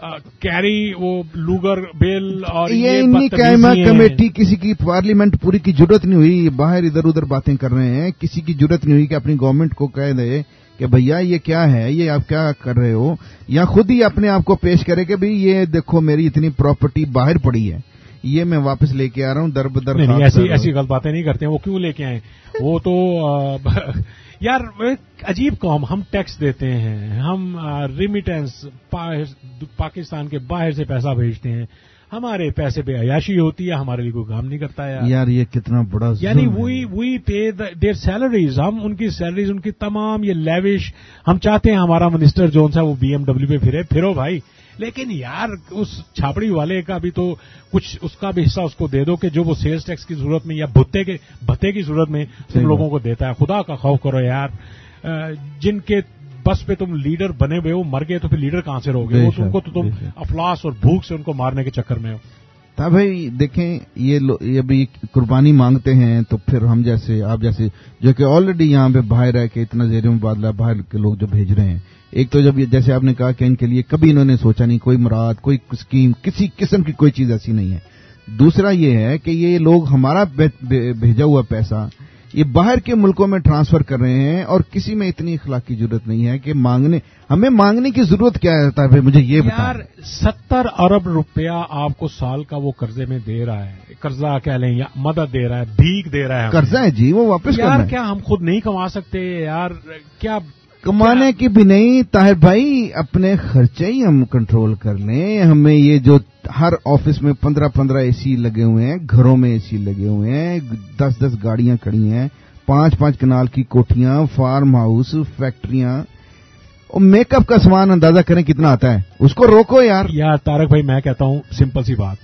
कैरी वो लूगर बेल और ये इन्हीं कायमा कमेटी किसी की पार्लियामेंट पूरी की जरूरत नहीं हुई, बाहर इधर उधर बातें कर रहे हैं, किसी की जरूरत नहीं हुई कि अपनी गवर्नमेंट को कह दे कि भैया ये क्या है, ये आप क्या कर रहे हो, या खुद ही अपने आप को पेश करे कि भाई ये देखो मेरी इतनी प्रॉपर्टी बाहर पड़ी है, ये मैं वापस लेके आ रहा हूँ दर बदर। नहीं, नहीं ऐसी ऐसी गलत बातें नहीं करते हैं, वो क्यों लेके आए, वो तो आ, यार अजीब कौम, हम टैक्स देते हैं, हम रिमिटेंस पा, पाकिस्तान के बाहर से पैसा भेजते हैं, हमारे पैसे पे अयाशी होती है, हमारे लिए कोई काम नहीं करता है यार। यार ये कितना बड़ा यानी we we pay their salaries, हम उनकी सैलरीज उनकी तमाम ये लेविश, हम चाहते हैं हमारा मिनिस्टर जोन सा वो बीएमडब्ल्यू पे फिरे, फिरो भाई, लेकिन यार उस छापड़ी वाले का भी तो कुछ उसका भी हिस्सा उसको दे दो कि जो वो सेल्स टैक्स की जरूरत में या भत्ते के भत्ते की जरूरत में तुम लोगों को देता है। खुदा का खौफ करो यार, जिनके बस पे तुम लीडर बने हुए हो मर गए तो फिर लीडर कहां से रहोगे, वो तुमको तो तुम अफलास और भूख से उनको मारने के चक्कर में हो। था भाई देखें ये ये भी कुर्बानी मांगते हैं, तो फिर हम जैसे आप जैसे जो कि ऑलरेडी यहाँ पे बाहर रह के इतना जेर मुबादला बाहर के लोग जो भेज रहे हैं, एक तो जब जैसे आपने कहा कि इनके लिए कभी इन्होंने सोचा नहीं, कोई मुराद कोई स्कीम किसी किस्म की कोई चीज ऐसी नहीं है। दूसरा ये है कि ये लोग हमारा भेजा हुआ पैसा ये बाहर के मुल्कों में ट्रांसफर कर रहे हैं और किसी में इतनी इखलाक की जरूरत नहीं है कि मांगने, हमें मांगने की जरूरत क्या है भाई, मुझे ये बता। यार सत्तर अरब रुपया आपको साल का वो कर्जे में दे रहा है, कर्जा कह लें या मदद दे रहा है, भीख दे रहा है, कर्जा है जी वो वापस यार करना क्या हम खुद नहीं कमा सकते यार, क्या कमाने की भी नहीं ताहिर भाई, अपने खर्चे ही हम कंट्रोल कर लें। हमें ये जो हर ऑफिस में पंद्रह पंद्रह एसी लगे हुए हैं, घरों में एसी लगे हुए हैं, दस दस गाड़ियां खड़ी हैं, पांच पांच कनाल की कोठियां, फार्म हाउस, फैक्ट्रियां, और मेकअप का सामान अंदाजा करें कितना आता है, उसको रोको यार। यार तारक भाई मैं कहता हूं सिंपल सी बात,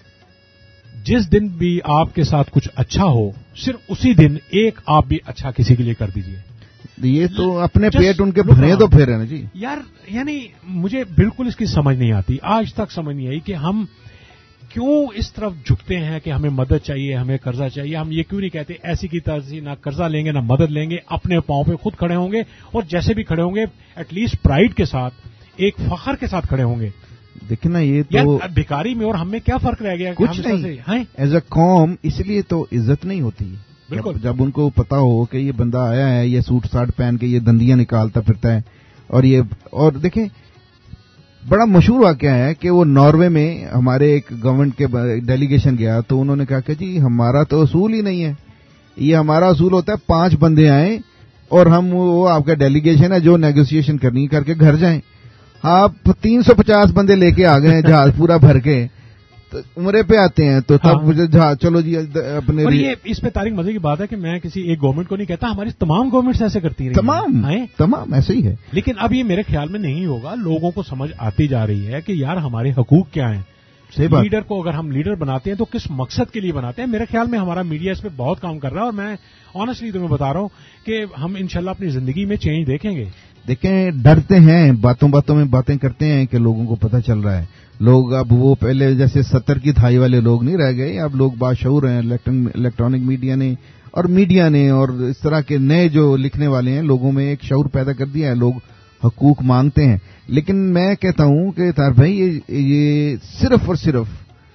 जिस दिन भी आपके साथ कुछ अच्छा हो सिर्फ उसी दिन एक आप भी अच्छा किसी के लिए कर दीजिए। ये तो अपने पेट उनके भरे तो फिर है ना जी यार। यानी मुझे बिल्कुल इसकी समझ नहीं आती, आज तक समझ नहीं आई कि हम क्यों इस तरफ झुकते हैं कि हमें मदद चाहिए, हमें कर्जा चाहिए। हम ये क्यों नहीं कहते ऐसी की तरह ना कर्जा लेंगे ना मदद लेंगे, अपने पांव पे खुद खड़े होंगे, और जैसे भी खड़े होंगे एटलीस्ट प्राइड के साथ, एक फखर के साथ खड़े होंगे। देखना ये तो यार भिखारी में और हमें क्या फर्क रह गया, कुछ नहीं एज अ कौम, इसलिए तो इज्जत नहीं होती। जब, जब उनको पता हो कि ये बंदा आया है, ये सूट साट पहन के ये दंदियां निकालता फिरता है, और ये और देखें बड़ा मशहूर वाकया है कि वो नॉर्वे में हमारे एक गवर्नमेंट के डेलीगेशन गया, तो उन्होंने कहा कि जी हमारा तो असूल ही नहीं है, ये हमारा असूल होता है पांच बंदे आए और हम वो आपका डेलीगेशन है जो नेगोशिएशन करनी करके घर जाएं। आप तीन सौ पचास बंदे लेके आ गए जहाज पूरा भर के, तो उम्रे पे आते हैं तो तब हाँ। चलो जी अपने। और ये इस पे तारीख मजे की बात है कि मैं किसी एक गवर्नमेंट को नहीं कहता, हमारी तमाम गवर्नमेंट्स ऐसे करती रही, तमाम हैं तमाम ऐसे ही है। लेकिन अब ये मेरे ख्याल में नहीं होगा, लोगों को समझ आती जा रही है कि यार हमारे हकूक क्या हैं। लीडर को अगर हम लीडर बनाते हैं तो किस मकसद के लिए बनाते हैं। मेरे ख्याल में हमारा मीडिया इस पे बहुत काम कर रहा है, और मैं ऑनेस्टली तुम्हें बता रहा हूं कि हम इंशाल्लाह अपनी जिंदगी में चेंज देखेंगे। देखें डरते हैं, बातों बातों में बातें करते हैं कि लोगों को पता चल रहा है। लोग अब वो पहले जैसे सत्तर की थाई वाले लोग नहीं रह गए, अब लोग बाशऊर हैं। इलेक्ट्रॉनिक मीडिया ने और मीडिया ने और इस तरह के नए जो लिखने वाले हैं लोगों में एक शऊर पैदा कर दिया है, लोग हकूक मांगते हैं। लेकिन मैं कहता हूं कि तार भाई ये, ये सिर्फ और सिर्फ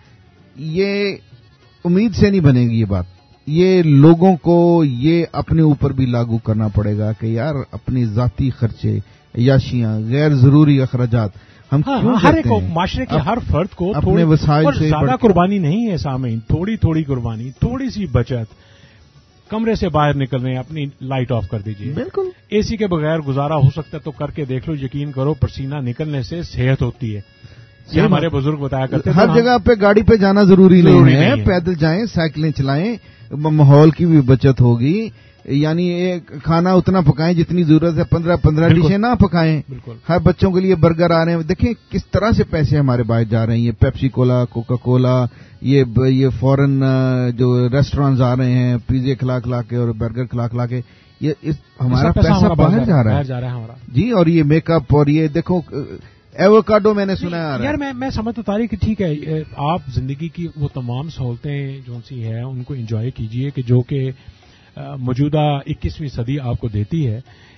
ये उम्मीद से नहीं बनेगी ये बात, ये लोगों को ये अपने ऊपर भी लागू करना पड़ेगा कि यार अपनी जाती खर्चे, याशियां, गैर जरूरी अखराजात हम हाँ, क्यों हर एक को, माशरे के हर फर्द को अपने वसाइल से ज्यादा कुर्बानी नहीं है सामीन, थोड़ी थोड़ी कुर्बानी, थोड़ी सी बचत। कमरे से बाहर निकल रहे हैं अपनी लाइट ऑफ कर दीजिए, बिल्कुल एसी के बगैर गुजारा हो सकता है तो करके देख लो, यकीन करो पसीना निकलने से सेहत होती है। ये हमारे बुजुर्ग बताया करते हर जगह पे गाड़ी पे जाना जरूरी नहीं है, पैदल जाएं, साइकिलें चलाएं, माहौल की भी बचत होगी। यानी एक खाना उतना पकाएं जितनी जरूरत है, पंद्रह पंद्रह डिशें ना पकाएं। हर बच्चों के लिए बर्गर आ रहे हैं, देखें किस तरह से पैसे हमारे बाहर जा रहे हैं। ये पेप्सी कोला, कोका कोला, ये ये फॉरेन जो रेस्टोरेंट्स आ रहे हैं, पिज्जे खिला खिला के और बर्गर खिला खिला के, ये इस हमारा पैसा बाहर जा रहा है जी। और ये मेकअप और ये देखो एवोकाडो मैंने सुना है यार, मैं मैं समझ तो तारी कि ठीक है आप जिंदगी की वो तमाम सहूलतें जो सी है उनको एंजॉय कीजिए कि जो कि मौजूदा इक्कीसवीं सदी आपको देती है,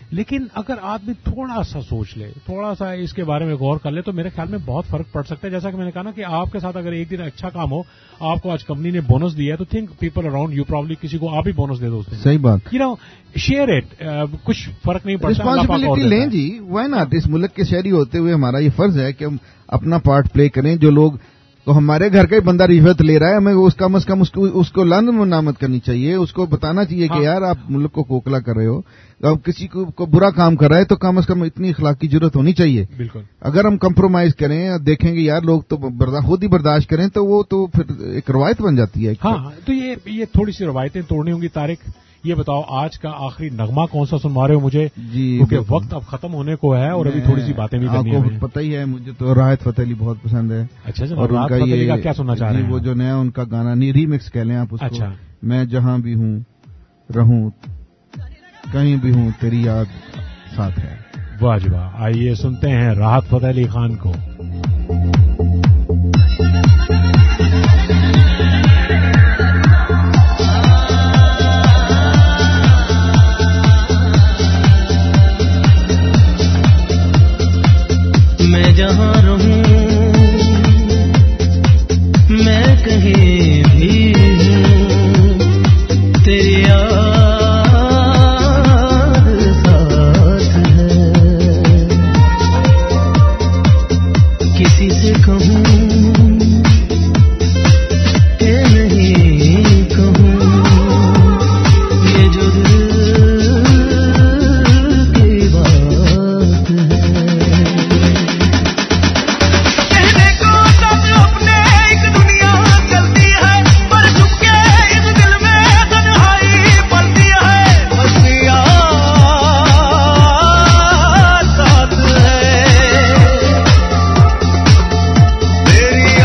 لیکن اگر آدمی تھوڑا سا سوچ لے, تھوڑا سا اس کے بارے میں غور کر لے, تو میرے خیال میں بہت فرق پڑ سکتا ہے. جیسا کہ میں نے کہا نا کہ آپ کے ساتھ اگر ایک دن اچھا کام ہو, آپ کو آج کمپنی نے بونس دیا ہے, تو think people around you probably کسی کو آپ ہی بونس دے دو. صحیح بات, یو نو شیئر اٹ, کچھ فرق نہیں پڑتا. رسپانسبلٹی لیں جی, وائی ناٹ. اس ملک کے شہری ہوتے ہوئے ہمارا یہ فرض ہے کہ ہم اپنا پارٹ پلے کریں. جو لوگ تو ہمارے گھر کا ہی بندہ رشوت لے رہا ہے, ہمیں اس کم از کم اس کو اس کو لند منامت کرنی چاہیے, اس کو بتانا چاہیے کہ یار آپ ملک کو کوکلا کر رہے ہو, اب کسی کو, کو برا کام کر رہا ہے تو کم از کم اتنی اخلاق کی ضرورت ہونی چاہیے. بالکل. اگر ہم کمپرومائز کریں, دیکھیں گے یار لوگ تو خود ہی برداشت کریں, تو وہ تو پھر ایک روایت بن جاتی ہے. ہاں, تو یہ یہ تھوڑی سی روایتیں توڑنی ہوں گی. طارق, یہ بتاؤ آج کا آخری نغمہ کون سا سنوا رہے ہو مجھے؟ جی, کیونکہ وقت اب ختم ہونے کو ہے اور ابھی تھوڑی سی باتیں بھی کرنی ہیں. آپ کو پتہ ہی ہے مجھے تو راحت فتح علی بہت پسند ہے. اچھا جی, اور راحت فتح علی کا کیا سننا چاہ رہے ہیں؟ وہ جو نیا ان کا گانا نہیں, ریمکس کہہ لیں آپ اس کو. اچھا, میں جہاں بھی ہوں رہوں کہیں بھی ہوں تیری یاد ساتھ ہے. واہ جی واہ. آئیے سنتے ہیں راحت فتح علی خان کو. میں جہاں رہوں میں کہیں بھی ہوں تیری یاد ساتھ ہے. کسی سے کہوں کہ نہیں کہوں, یہ جو دل کی بات ہے. تیری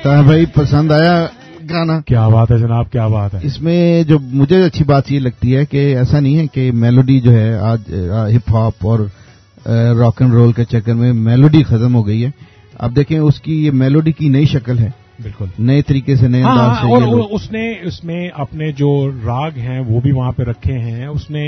طاہر بھائی پسند آیا گانا؟ کیا بات ہے جناب، کیا بات ہے. اس میں جو مجھے اچھی بات یہ لگتی ہے کہ ایسا نہیں ہے کہ میلوڈی جو ہے آج ہپ ہاپ اور راک اینڈ رول کے چکر میں میلوڈی ختم ہو گئی ہے. اب دیکھیں اس کی یہ میلوڈی کی نئی شکل ہے، بالکل نئے طریقے سے، نئے انداز سے. اور اس نے اس میں اپنے جو راگ ہیں وہ بھی وہاں پہ رکھے ہیں. اس نے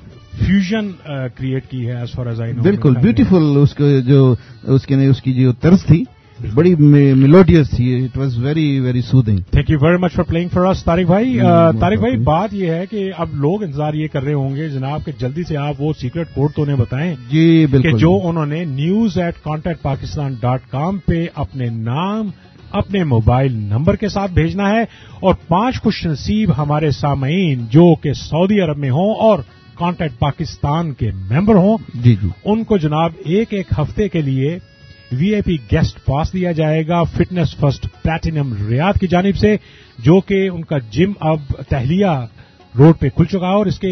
فیوژن کریٹ کی ہے as far as I know. بالکل بیوٹیفل. اس کے جو اس کے اس کی جو طرز تھی بڑی میلوڈیس تھی. It was very very soothing. Thank you very much for playing for us Tariq بھائی. طارق بھائی بات یہ ہے کہ اب لوگ انتظار یہ کر رہے ہوں گے جناب کہ جلدی سے آپ وہ سیکرٹ کوڈ تو انہیں بتائیں. جی بالکل. کہ جو انہوں نے news at contact Pakistan dot com پہ اپنے نام اپنے موبائل نمبر کے ساتھ بھیجنا ہے، اور پانچ خوش نصیب ہمارے سامعین جو کہ سعودی عرب میں ہوں اور کانٹیکٹ پاکستان کے ممبر ہوں، جی جی ان کو جناب ایک ایک ہفتے کے لیے وی آئی پی گیسٹ پاس دیا جائے گا فٹنس فرسٹ پلیٹینم ریاض کی جانب سے، جو کہ ان کا جم اب تہلیہ روڈ پہ کھل چکا ہے. اور اس کے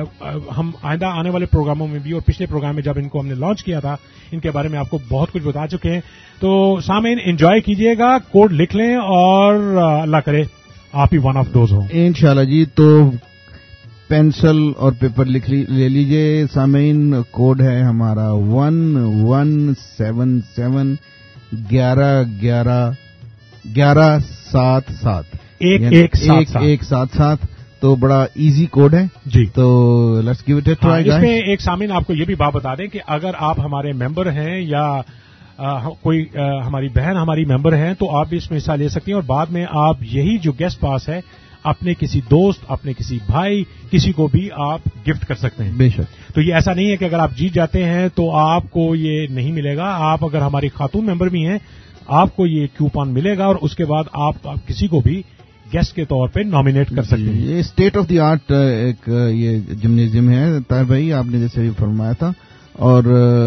ہم آئندہ آنے والے پروگراموں میں بھی اور پچھلے پروگرام میں جب ان کو ہم نے لانچ کیا تھا ان کے بارے میں آپ کو بہت کچھ بتا چکے ہیں. تو سامعین انجوائے کیجئے گا، کوڈ لکھ لیں اور اللہ کرے آپ ہی ون آف دوز ہوں انشاءاللہ. جی تو پینسل اور پیپر لکھ لے لیجئے سامعین. کوڈ ہے ہمارا ون ون سیون سیون گیارہ گیارہ گیارہ سات سات ایک ایک سات ایک سات سات. تو بڑا ایزی کوڈ ہے جی. تو let's give it a try. اس میں ایک سامعین آپ کو یہ بھی بات بتا دیں کہ اگر آپ ہمارے ممبر ہیں یا کوئی ہماری بہن ہماری ممبر ہیں تو آپ بھی اس میں حصہ لے سکتی ہیں، اور بعد میں آپ یہی جو گیسٹ پاس ہے اپنے کسی دوست، اپنے کسی بھائی، کسی کو بھی آپ گفٹ کر سکتے ہیں. بے شک. تو یہ ایسا نہیں ہے کہ اگر آپ جیت جاتے ہیں تو آپ کو یہ نہیں ملے گا. آپ اگر ہماری خاتون ممبر بھی ہیں آپ کو یہ کیوپن ملے گا، اور اس کے بعد آپ کسی کو بھی گیسٹ کے طور پہ نامینیٹ کر سکتے ہیں. یہ اسٹیٹ آف دی آرٹ ایک یہ جمنیزیم ہے طاہر بھائی، آپ نے جیسے فرمایا تھا، اور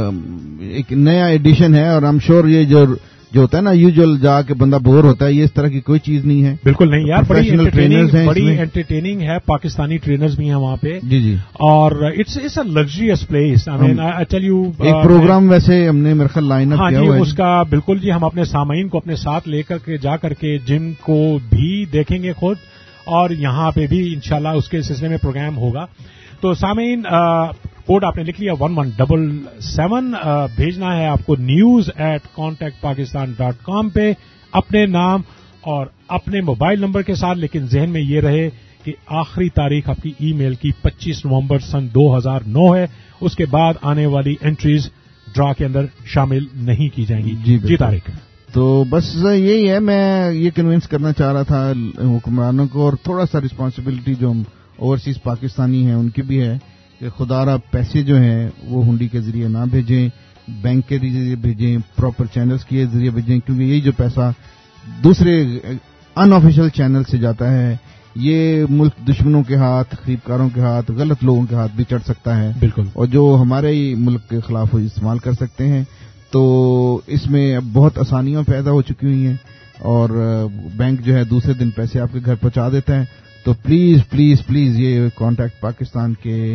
ایک نیا ایڈیشن ہے. اور آئی ایم شیور یہ جو جو ہوتا ہے نا یوزول جا کے بندہ بور ہوتا ہے، یہ اس طرح کی کوئی چیز نہیں ہے. بالکل نہیں یار، بڑی ٹرینرز ہیں، بڑی انٹرٹیننگ ہے. پاکستانی ٹرینرز بھی ہیں وہاں پہ. جی جی. اور it's it's a luxurious place. I mean I tell you ایک پروگرام ویسے ہم نے میرے خیال لائن اپ کیا ہوا ہے اس کا. بالکل جی، ہم اپنے سامعین کو اپنے ساتھ لے کر کے جا کر کے جم کو بھی دیکھیں گے خود، اور یہاں پہ بھی انشاءاللہ اس کے سلسلے میں پروگرام ہوگا. تو سامعین کوڈ آپ نے لکھ لیا ون ون ڈبل سیون. بھیجنا ہے آپ کو news at contact Pakistan dot com پہ اپنے نام اور اپنے موبائل نمبر کے ساتھ. لیکن ذہن میں یہ رہے کہ آخری تاریخ آپ کی ای میل کی پچیس نومبر سن دو ہزار نو ہے. اس کے بعد آنے والی انٹریز ڈرا کے اندر شامل نہیں کی جائیں گی. جی جی طارق. تو بس یہی ہے، میں یہ کنوینس کرنا چاہ رہا تھا حکمرانوں کو، اور تھوڑا سا رسپانسبلٹی جو اوورسیز پاکستانی ہیں ان کی بھی ہے کہ خدا را پیسے جو ہیں وہ ہنڈی کے ذریعے نہ بھیجیں، بینک کے ذریعے بھیجیں، پراپر چینلز کے ذریعے بھیجیں، کیونکہ یہی جو پیسہ دوسرے ان آفیشیل چینل سے جاتا ہے یہ ملک دشمنوں کے ہاتھ، خریدکاروں کے ہاتھ، غلط لوگوں کے ہاتھ بھی چڑھ سکتا ہے. بالکل. اور جو ہمارے ہی ملک کے خلاف استعمال کر سکتے ہیں. تو اس میں اب بہت آسانیاں پیدا ہو چکی ہوئی ہیں، اور بینک جو ہے دوسرے دن پیسے آپ کے گھر پہنچا دیتا ہے. تو پلیز پلیز پلیز یہ کانٹیکٹ پاکستان کے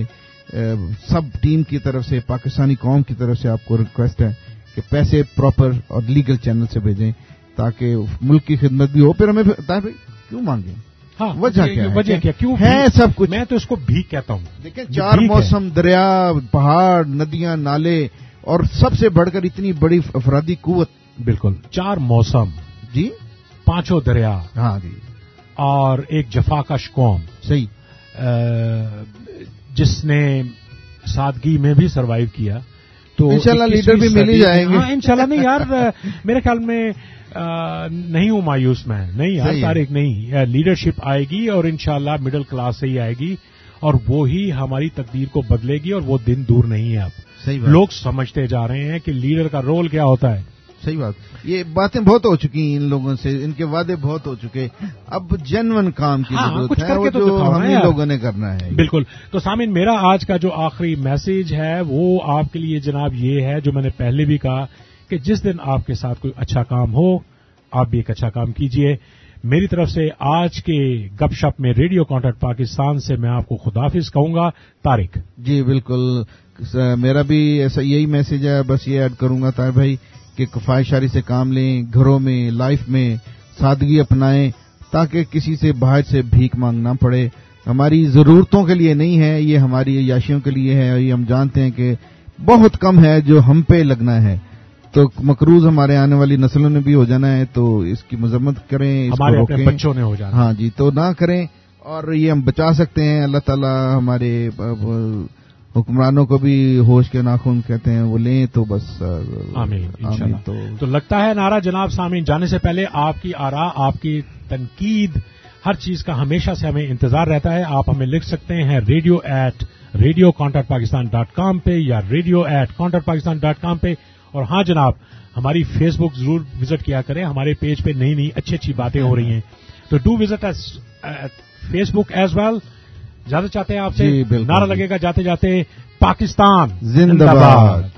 سب ٹیم کی طرف سے، پاکستانی قوم کی طرف سے آپ کو ریکویسٹ ہے کہ پیسے پراپر اور لیگل چینل سے بھیجیں تاکہ ملک کی خدمت بھی ہو. پھر ہمیں کیوں مانگیں؟ ہاں وجہ کیا وجہ کیا کیوں ہے سب کچھ؟ میں تو اس کو بھیک کہتا ہوں. دیکھیں چار موسم، دریا، پہاڑ، ندیاں، نالے، اور سب سے بڑھ کر اتنی بڑی افرادی قوت. بالکل. چار موسم جی، پانچوں دریا، ہاں جی، اور ایک جفاکش قوم. صحیح. جس نے سادگی میں بھی سروائیو کیا. تو انشاءاللہ لیڈر بھی مل ہی جائیں گے. ہاں انشاءاللہ. نہیں یار میرے خیال میں نہیں ہوں مایوس میں. نہیں یار طارق نہیں، لیڈرشپ آئے گی اور انشاءاللہ مڈل کلاس سے ہی آئے گی، اور وہی ہماری تقدیر کو بدلے گی، اور وہ دن دور نہیں ہے. اب لوگ سمجھتے جا رہے ہیں کہ لیڈر کا رول کیا ہوتا ہے. صحیح بات. یہ باتیں بہت ہو چکی ہیں ان لوگوں سے، ان کے وعدے بہت ہو چکے. اب جنون کام کی ضرورت ہے، وہ جو ہم ہی لوگوں نے کرنا ہے. بالکل. تو سامعین میرا آج کا جو آخری میسج ہے وہ آپ کے لیے جناب یہ ہے، جو میں نے پہلے بھی کہا کہ جس دن آپ کے ساتھ کوئی اچھا کام ہو آپ بھی ایک اچھا کام کیجئے. میری طرف سے آج کے گپ شپ میں ریڈیو کانٹیکٹ پاکستان سے میں آپ کو خداحافظ کہوں گا. طارق. جی بالکل، میرا بھی ایسا یہی میسج ہے. بس یہ ایڈ کروں گا طاہر بھائی کہ کفایت شاری سے کام لیں، گھروں میں، لائف میں سادگی اپنائیں تاکہ کسی سے باہر سے بھیک مانگنا پڑے. ہماری ضرورتوں کے لیے نہیں ہے, یہ ہماری عیاشیوں کے لیے ہے, اور یہ ہم جانتے ہیں کہ بہت کم ہے جو ہم پہ لگنا ہے. تو مقروض ہمارے آنے والی نسلوں نے بھی ہو جانا ہے, تو اس کی مذمت کریں, اس ہمارے کو اپنے روکیں. بچوں نے ہو جانا. ہاں جی, تو نہ کریں, اور یہ ہم بچا سکتے ہیں. اللہ تعالیٰ ہمارے حکمرانوں کو بھی ہوش کے ناخن کہتے ہیں وہ لیں, تو بس آمین انشاءاللہ. تو تو لگتا ہے نعرہ جناب سامعین, جانے سے پہلے آپ کی آراء, آپ کی تنقید, ہر چیز کا ہمیشہ سے ہمیں انتظار رہتا ہے. آپ ہمیں لکھ سکتے ہیں radio at radio contact Pakistan dot com پہ یا radio at contact Pakistan dot com پہ. اور ہاں جناب, ہماری فیس بک ضرور وزٹ کیا کریں, ہمارے پیج پہ نئی نئی اچھی اچھی باتیں ہو رہی ہیں, تو do visit Facebook as well. اجازت چاہتے ہیں آپ سے, نعرہ لگے گا جاتے جاتے, پاکستان زندہ باد.